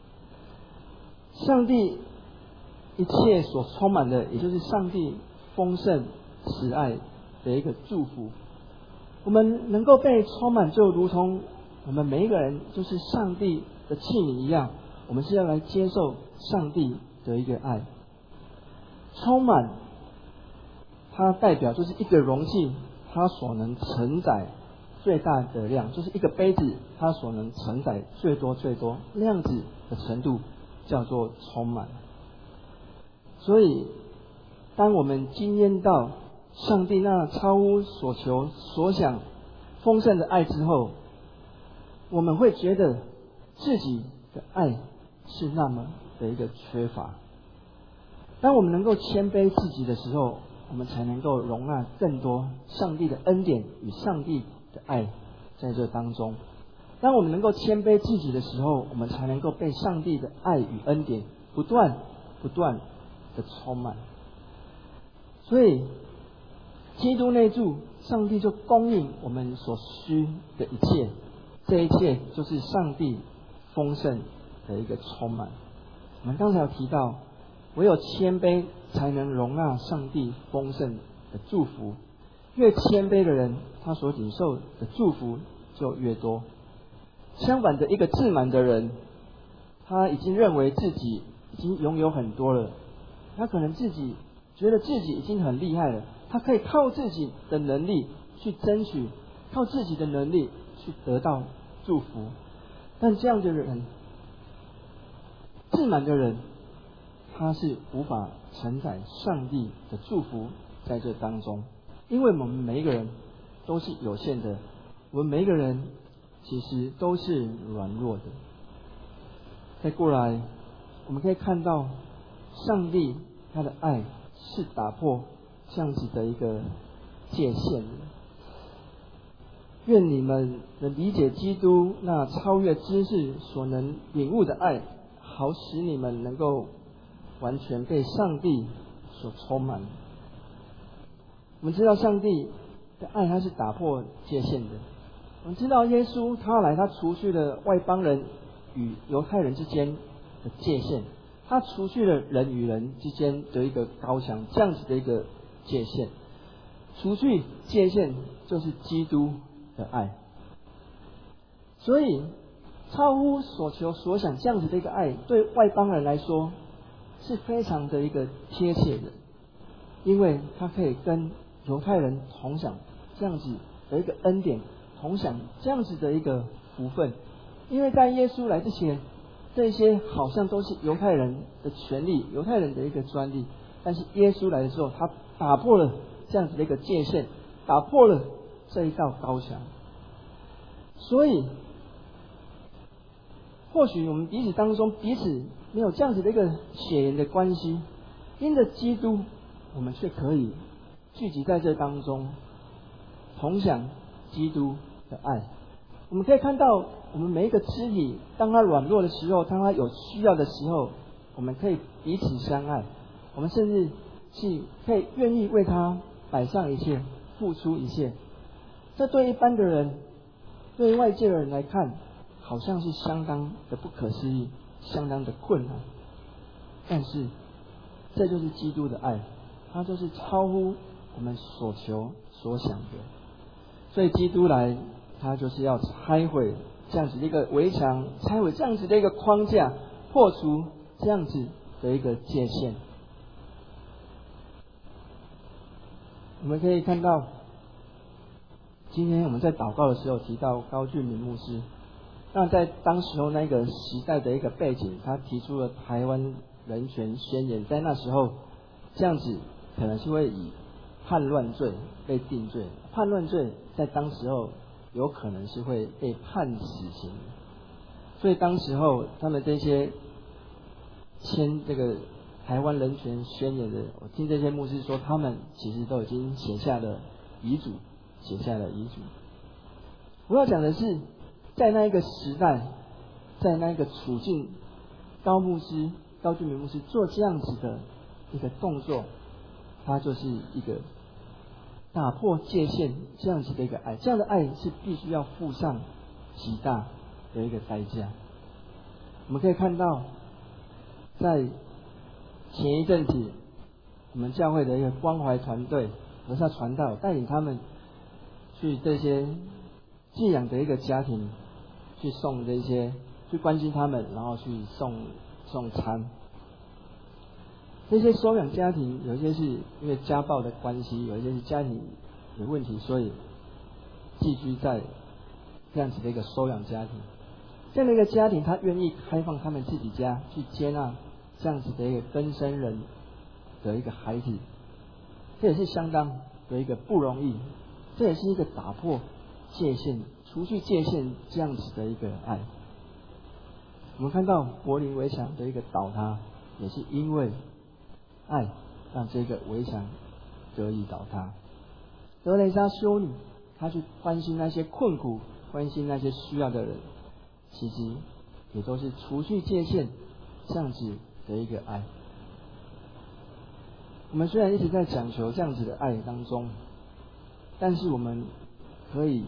上帝一切所充满的，也就是上帝丰盛慈爱的一个祝福。我们能够被充满，就如同我们每一个人就是上帝的器皿一样，我们是要来接受上帝的一个爱。充满它代表就是一个容器，它所能承载最大的量，就是一个杯子，它所能承载最多最多那样子的程度，叫做充满。所以当我们经验到上帝那超乎所求所想丰盛的爱之后，我们会觉得自己的爱是那么的一个缺乏。当我们能够谦卑自己的时候，我们才能够容纳更多上帝的恩典与上帝的爱在这当中。当我们能够谦卑自己的时候，我们才能够被上帝的爱与恩典不断不断的充满。所以基督内住，上帝就供应我们所需的一切，这一切就是上帝丰盛的一个充满。我们刚才有提到，唯有谦卑才能容纳上帝丰盛的祝福，越谦卑的人，他所领受的祝福就越多。相反的，一个自满的人，他已经认为自己已经拥有很多了，他可能自己觉得自己已经很厉害了，他可以靠自己的能力去争取，靠自己的能力去得到祝福。但这样的人，自满的人，他是无法承载上帝的祝福在这当中，因为我们每一个人都是有限的，我们每一个人其实都是软弱的。再过来，我们可以看到上帝他的爱是打破这样子的一个界限的。愿你们能理解基督那超越知识所能领悟的爱，好使你们能够完全被上帝所充满。我们知道上帝的爱他是打破界限的，我们知道耶稣他来，他除去了外邦人与犹太人之间的界限，他除去了人与人之间的一个高墙，这样子的一个界限。除去界限就是基督的爱。所以超乎所求所想这样子的一个爱，对外邦人来说是非常的一个贴切的，因为他可以跟犹太人同享这样子的一个恩典，同享这样子的一个福分。因为在耶稣来之前，这些好像都是犹太人的权利，犹太人的一个专利，但是耶稣来的时候，他打破了这样子的一个界限，打破了这一道高墙。所以或许我们彼此当中彼此没有这样子的一个血缘的关系，因着基督，我们却可以聚集在这当中，同享基督的爱。我们可以看到，我们每一个肢体，当他软弱的时候，当他有需要的时候，我们可以彼此相爱，我们甚至是可以愿意为他摆上一切，付出一切。这对一般的人，对外界的人来看，好像是相当的不可思议，相当的困难。但是这就是基督的爱，它就是超乎我们所求所想的。所以基督来，他就是要拆毁这样子的一个围墙，拆毁这样子的一个框架，破除这样子的一个界限。我们可以看到，今天我们在祷告的时候提到高俊明牧师，那在当时候那个时代的一个背景，他提出了台湾人权宣言，在那时候这样子可能是会以叛乱罪被定罪，叛乱罪在当时候有可能是会被判死刑，所以当时候他们这些签这个台湾人权宣言的，我听这些牧师说，他们其实都已经写下了遗嘱，写下了遗嘱。我要讲的是，在那一个时代，在那一个处境，高牧师、高俊明牧师做这样子的一个动作，他就是一个打破界限这样子的一个爱，这样的爱是必须要付上极大的一个代价。我们可以看到，在前一阵子，我们教会的一个关怀团队和下传道带领他们去这些寄养的一个家庭，去送这些，去关心他们，然后去送送餐。这些收养家庭，有一些是因为家暴的关系，有一些是家庭有问题，所以寄居在这样子的一个收养家庭。这样的一个家庭，他愿意开放他们自己家去接纳这样子的一个更生人的一个孩子，这也是相当的一个不容易，这也是一个打破界限、除去界限这样子的一个爱。我们看到柏林围墙的一个倒塌，也是因为爱让这个围墙得以倒塌。德蕾莎修女，她去关心那些困苦、关心那些需要的人，其实也都是除去界限这样子的一个爱。我们虽然一直在讲求这样子的爱当中，但是我们可以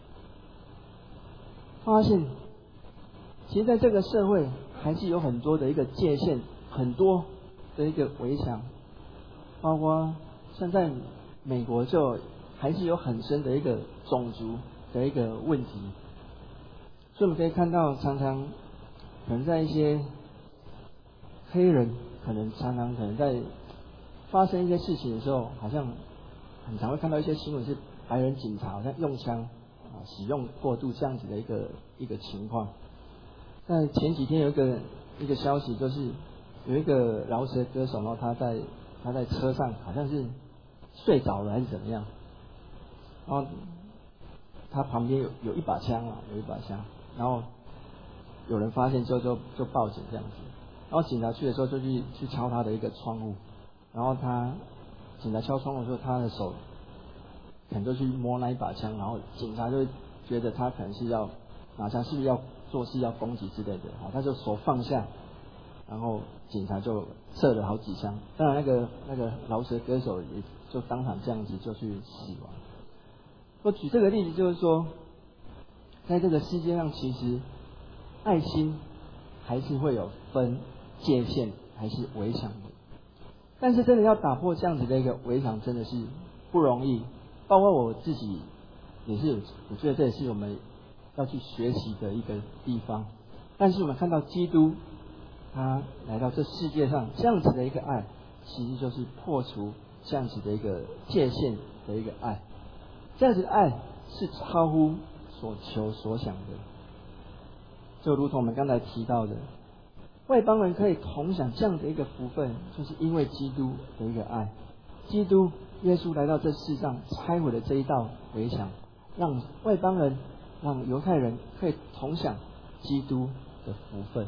发现，其实在这个社会还是有很多的一个界限，很多的一个围墙，包括像在美国就还是有很深的一个种族的一个问题。所以我们可以看到，常常可能在一些黑人可能常常可能在发生一些事情的时候，好像很常会看到一些新闻是白人警察好像用枪啊使用过度这样子的一个一个情况。在前几天有一个一个消息，就是有一个饶舌歌手，然后他在他在车上好像是睡着了还是怎么样，然后他旁边有有一把枪啊，有一把枪，然后有人发现之后就就报警这样子，然后警察去的时候就去去敲他的一个窗户，然后他警察敲窗户的时候，他的手可能就去摸那一把枪，然后警察就觉得他可能是要拿枪，是不是要做事要攻击之类的，好，他就手放下，然后警察就射了好几枪，当然那个那个饶舌歌手也就当场这样子就去死亡。我举这个例子就是说，在这个世界上，其实爱心还是会有分界限，还是围墙的。但是真的要打破这样子的一个围墙，真的是不容易。包括我自己也是，我觉得这也是我们要去学习的一个地方。但是我们看到基督他来到这世界上，这样子的一个爱，其实就是破除这样子的一个界限的一个爱。这样子的爱是超乎所求所想的，就如同我们刚才提到的，外邦人可以同享这样的一个福分，就是因为基督的一个爱。基督耶稣来到这世上，拆毁了这一道围墙，让外邦人、让犹太人可以同享基督的福分。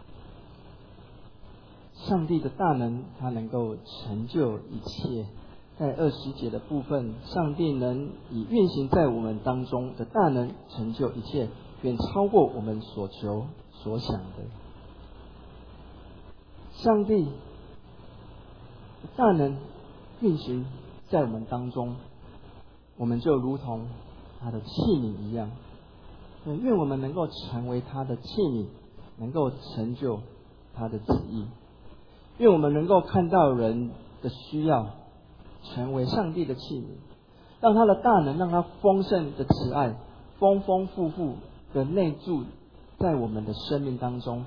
上帝的大能，他能够成就一切。在二十节的部分，上帝能以运行在我们当中的大能成就一切，远超过我们所求所想的。上帝的大能运行在我们当中，我们就如同他的器皿一样。愿我们能够成为他的器皿，能够成就他的旨意。愿我们能够看到人的需要，成为上帝的器皿，让他的大能，让他丰盛的慈爱丰丰富富的内住在我们的生命当中，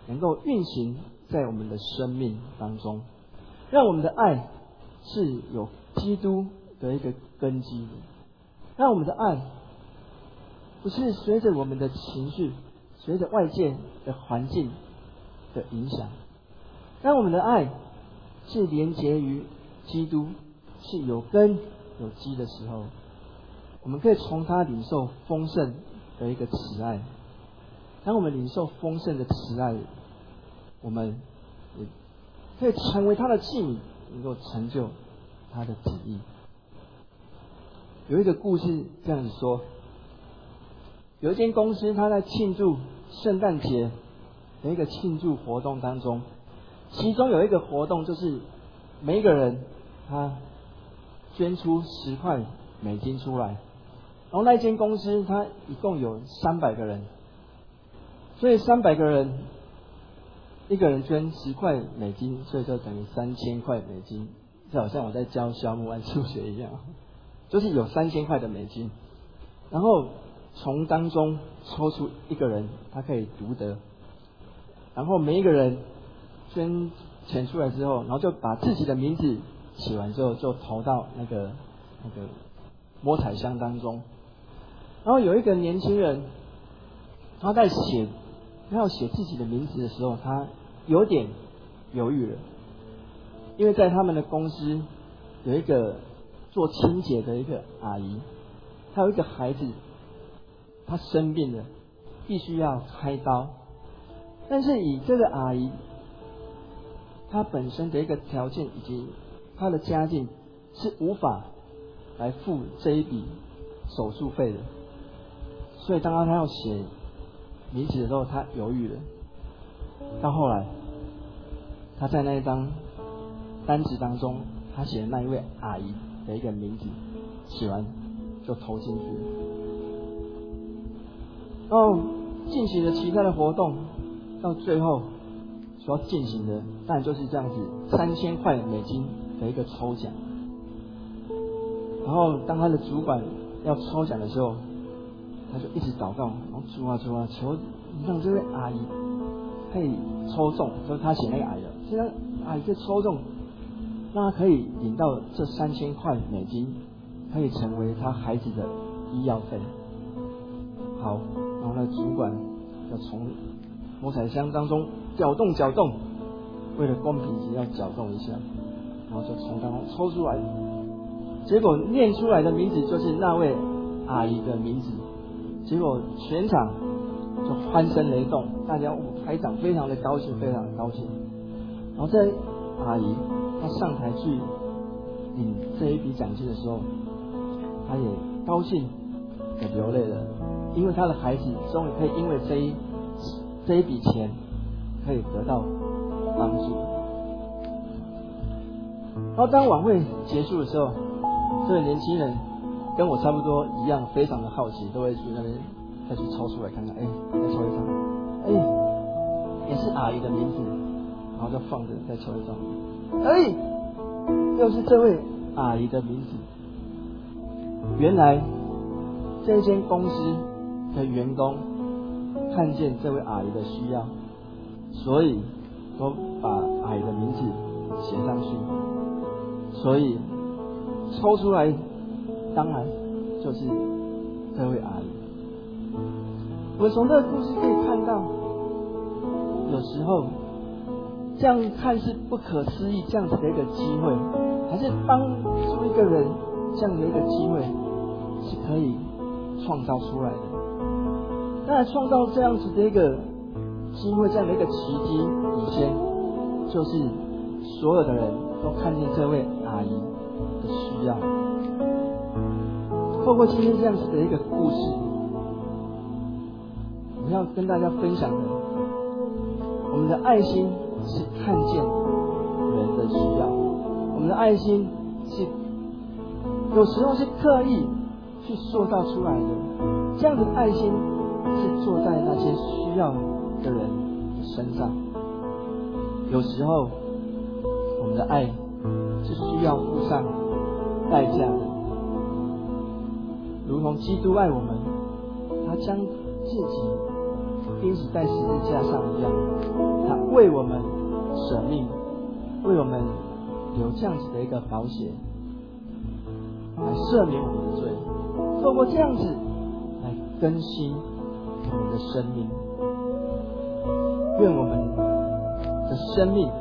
能够运行在我们的生命当中，让我们的爱是有基督的一个根基的，让我们的爱不是随着我们的情绪，随着外界的环境的影响，让我们的爱是连结于基督，是有根有基的时候，我们可以从他领受丰盛的一个慈爱。当我们领受丰盛的慈爱，我们也可以成为他的器皿，能够成就他的旨意。有一个故事这样子说，有一间公司，他在庆祝圣诞节的一个庆祝活动当中，其中有一个活动就是每一个人他捐出十块美金出来，然后那间公司它一共有三百个人，所以三百个人一个人捐十块美金，所以就等于三千块美金。就好像我在教小木安数学一样，就是有三千块的美金，然后从当中抽出一个人，他可以独得，然后每一个人捐钱出来之后，然后就把自己的名字写完之后，就投到那个那个摸彩箱当中。然后有一个年轻人，他在写他要写自己的名字的时候，他有点犹豫了，因为在他们的公司有一个做清洁的一个阿姨，她有一个孩子，她生病了，必须要开刀，但是以这个阿姨她本身的一个条件以及她的家境是无法来付这一笔手术费的，所以当她要写名字的时候，她犹豫了。到后来，她在那一张单子当中，她写了那一位阿姨的一个名字，写完就投进去了。然后进行了其他的活动，到最后所要进行的当然就是这样子三千块美金的一个抽奖。然后当他的主管要抽奖的时候，他就一直祷告，然后主啊主啊，求让这位阿姨可以抽中，就是他写那个阿姨的，现在阿姨可以抽中，让他可以领到这三千块美金，可以成为他孩子的医药费。好，然后呢，主管要从摸彩箱当中搅动搅动，为了公平也要搅动一下，然后就从当中抽出来，结果念出来的名字就是那位阿姨的名字，结果全场就欢声雷动，大家台长非常的高兴，非常的高兴。然后这阿姨她上台去领这一笔奖金的时候，她也高兴的流泪了，因为她的孩子终于可以因为这一这一笔钱可以得到帮助。然后当晚会结束的时候，这位年轻人跟我差不多一样，非常的好奇，都会去那边再去抽出来看看，哎，再抽一张，哎，也是阿姨的名字，然后就放着再抽一张，哎，又是这位阿姨的名字。原来这间公司的员工看见这位阿姨的需要，所以都把阿姨的名字写上去，所以抽出来当然就是这位阿姨。我们从这个故事可以看到，有时候这样看似不可思议这样子的一个机会，还是帮助一个人这样的一个机会是可以创造出来的。当然创造这样子的一个机会，这样的一个奇迹以前就是所有的人都看见这位阿姨的需要。透过今天这样子的一个故事，我要跟大家分享的，我们的爱心是看见人的需要，我们的爱心是有时候是刻意去塑造出来的，这样的爱心是做在那些需要的人的身上。有时候我们的爱是需要付上代价的，如同基督爱我们，他将自己钉死在十字架上一样，他为我们舍命，为我们流这样子的一个宝血，来赦免我们的罪，透过这样子来更新我们的生命。愿我们的生命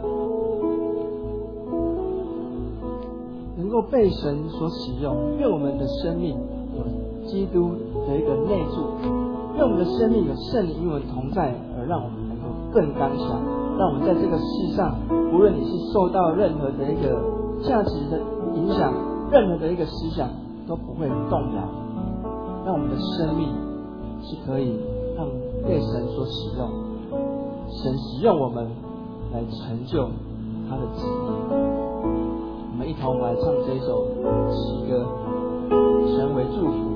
能够被神所使用，愿我们的生命有基督的一个内住，愿我们的生命有圣灵与我们同在，而让我们能够更刚强，让我们在这个世上，无论你是受到任何的一个价值的影响，任何的一个思想都不会动摇，让我们的生命是可以让被神所使用，神使用我们来成就他的旨意。我们一同来唱这一首诗歌，神为祝福。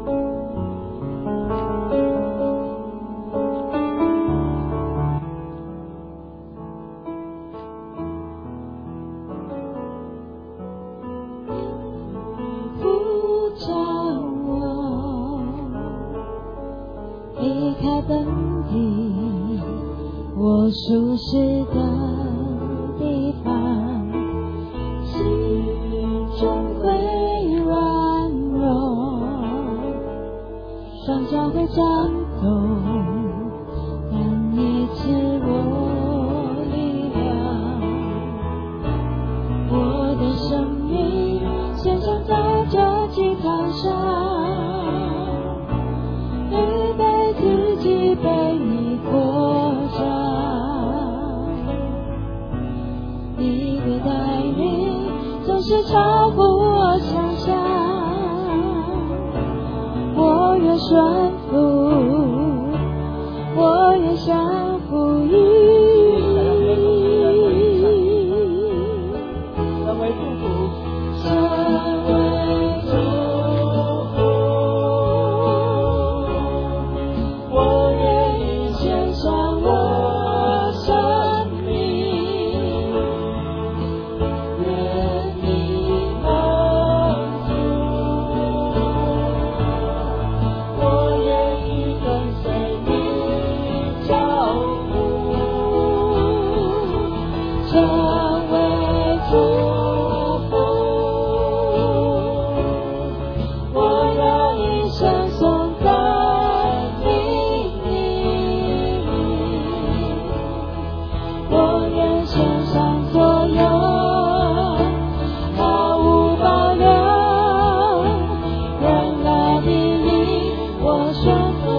呼召我离开本地，我舒适的地方，心中会软弱，双脚会颤抖，但你赐我力量，我的生命献上在这祭坛上，预备自己被你扩张，你的带领总是超乎我想象，我愿顺服，我愿降服于成为祝福， 成为祝福，我愿意献上我生命，愿你满足，我愿意跟随你脚步，成为祝福，我要一生颂赞你名，我愿献上所有，毫无保留，让那地领我顺服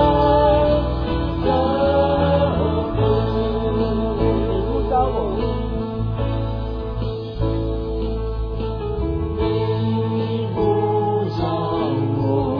而走你呼召我， 你呼召我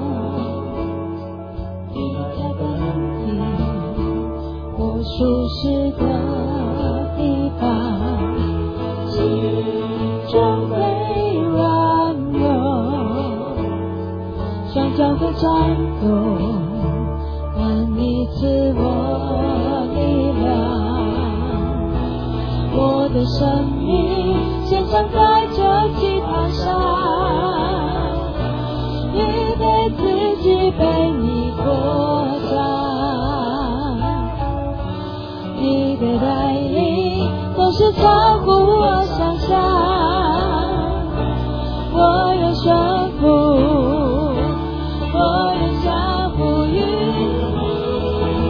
离开本地，我舒适的地方，心中会软弱，双脚会颤抖，但你赐我力量，我的生命献上在这祭坛上，预备自己被你扩张，你的带领总是超乎我想象，我愿顺服，我愿降服于你，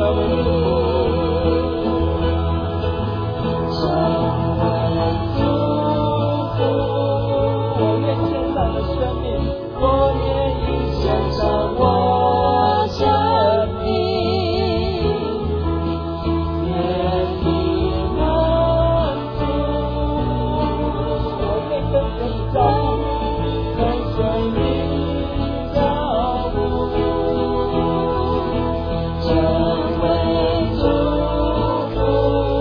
成为祝福， 我愿献上的生命， 我愿意献上我生命，愿你满足， 我愿跟随你脚步， 跟随你脚步，成为祝福，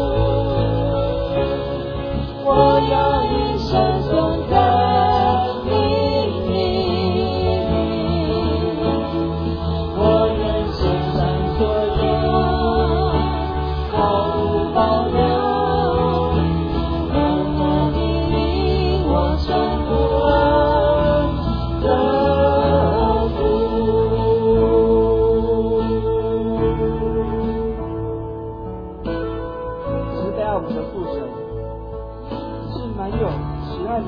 我要一生颂赞你名，我愿献上所有，毫无保留，让那地领我顺服而得福。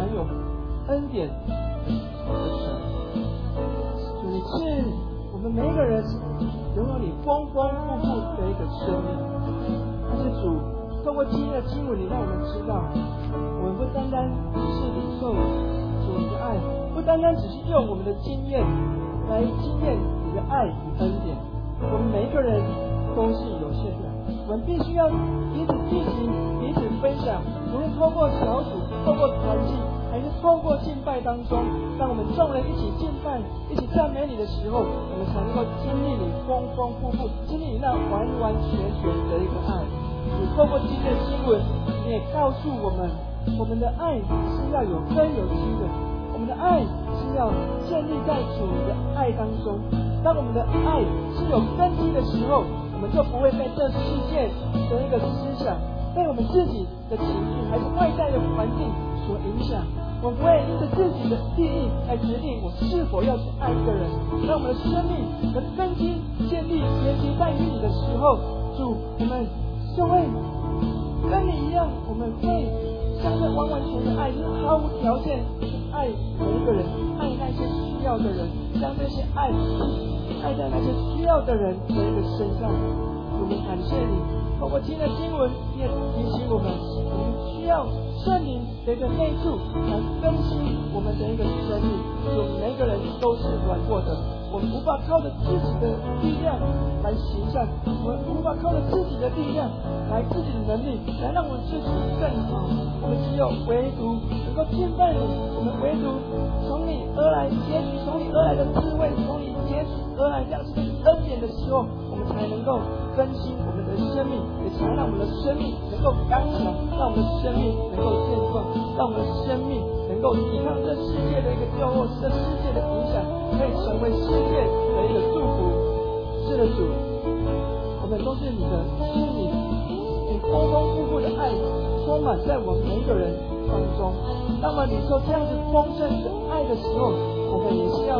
满有恩典的神。主，你是我们每一个人拥有你丰丰富富的一个生命。但是主，透过今天的经文，你让我们知道，我们不单单是领受主你的爱，不单单只是用我们的经验来经验你的爱与恩典。我们每一个人都是有限的，我们必须要彼此聚集，彼此分享，无论透过小组、透过团契，还是透过敬拜当中，当我们众人一起敬拜、一起赞美你的时候，我们才能够经历你丰丰富富，经历你那完完全全的一个爱。你透过今天的经文，你也告诉我们，我们的爱是要有根有基的，我们的爱是要建立在主的爱当中。当我们的爱是有根基的时候，我们就不会被这世界的一个思想、被我们自己的情绪还是外在的环境所影响。我们不会因着自己的利益来决定我是否要去爱一个人。当我们的生命的根基建立连接在于你的时候，主，我们就会跟你一样，我们会将这完完全全的爱，就是毫无条件去爱每一个人，爱那些需要的人，将这些爱爱在那些需要的人的一个身上。我们感谢你，透过今天的经文，你也提醒我们，我们需要圣灵的一个内住来更新我们的一个生命。我们每一个人都是软弱的，我们无法靠着自己的力量来行善，我们无法靠着自己的力量来自己的能力来让我们自己更好。我们只有唯独能够敬拜你，我们唯独从你而来截取从你而来的智慧，从你截取而来这样子的恩典的时候，我们才能够更新我们的生命，也才让我们的生命能够刚强，让我们的生命能够健壮，让我们的生命能够抵抗这世界的一个诱惑，这世界的影响，可以成为世界的一个祝福。是的，主，我们都是你的，是你你丰丰富富的爱充满在我们每一个人当中。那么你说这样子丰盛的爱的时候，我们也是要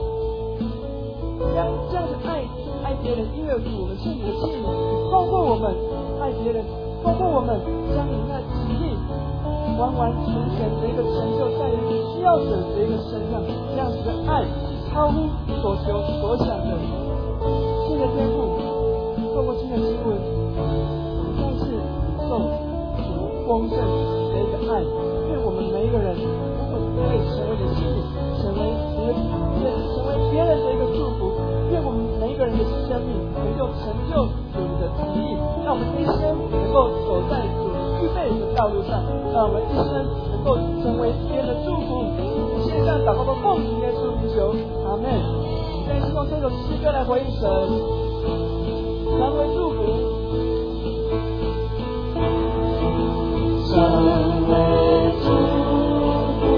将这样的爱爱别人，因为主，我们是你的器皿，你透过我们爱别人，透过我们将你那旨意完完全全的一个成就在于需要者的一个身上。这样子的爱超乎所求所想的。谢谢天父，透过今天的经文，我们再次领受主丰盛的一个爱。愿我们每一个人都可以成为你的器皿，成为你的，也成为别人的一个祝福。愿我们每一个人的生命能够成就主你的旨意，让我们一生能够走在主你预备的道路上，让我们一生能够成为别人的祝福。线上祷告的奉主耶稣名求，阿们。我们再次用这首诗歌来回应神，传为祝福。 成为祝福，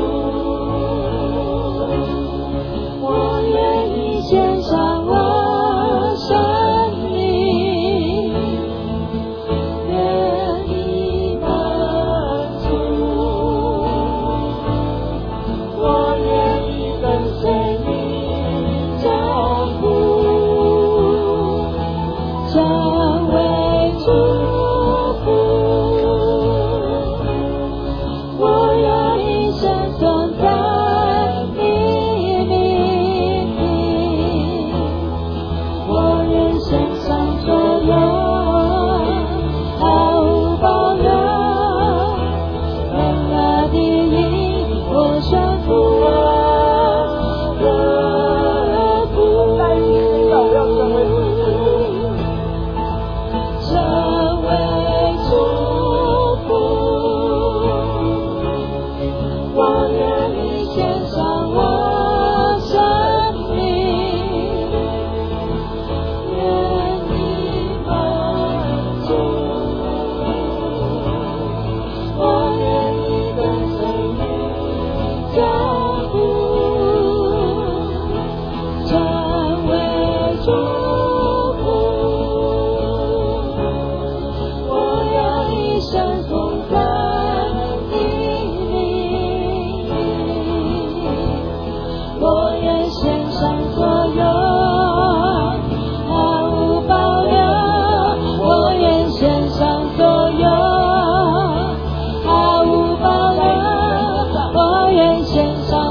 我愿意献上我生命，愿意满足，我愿意跟随你脚步， 献上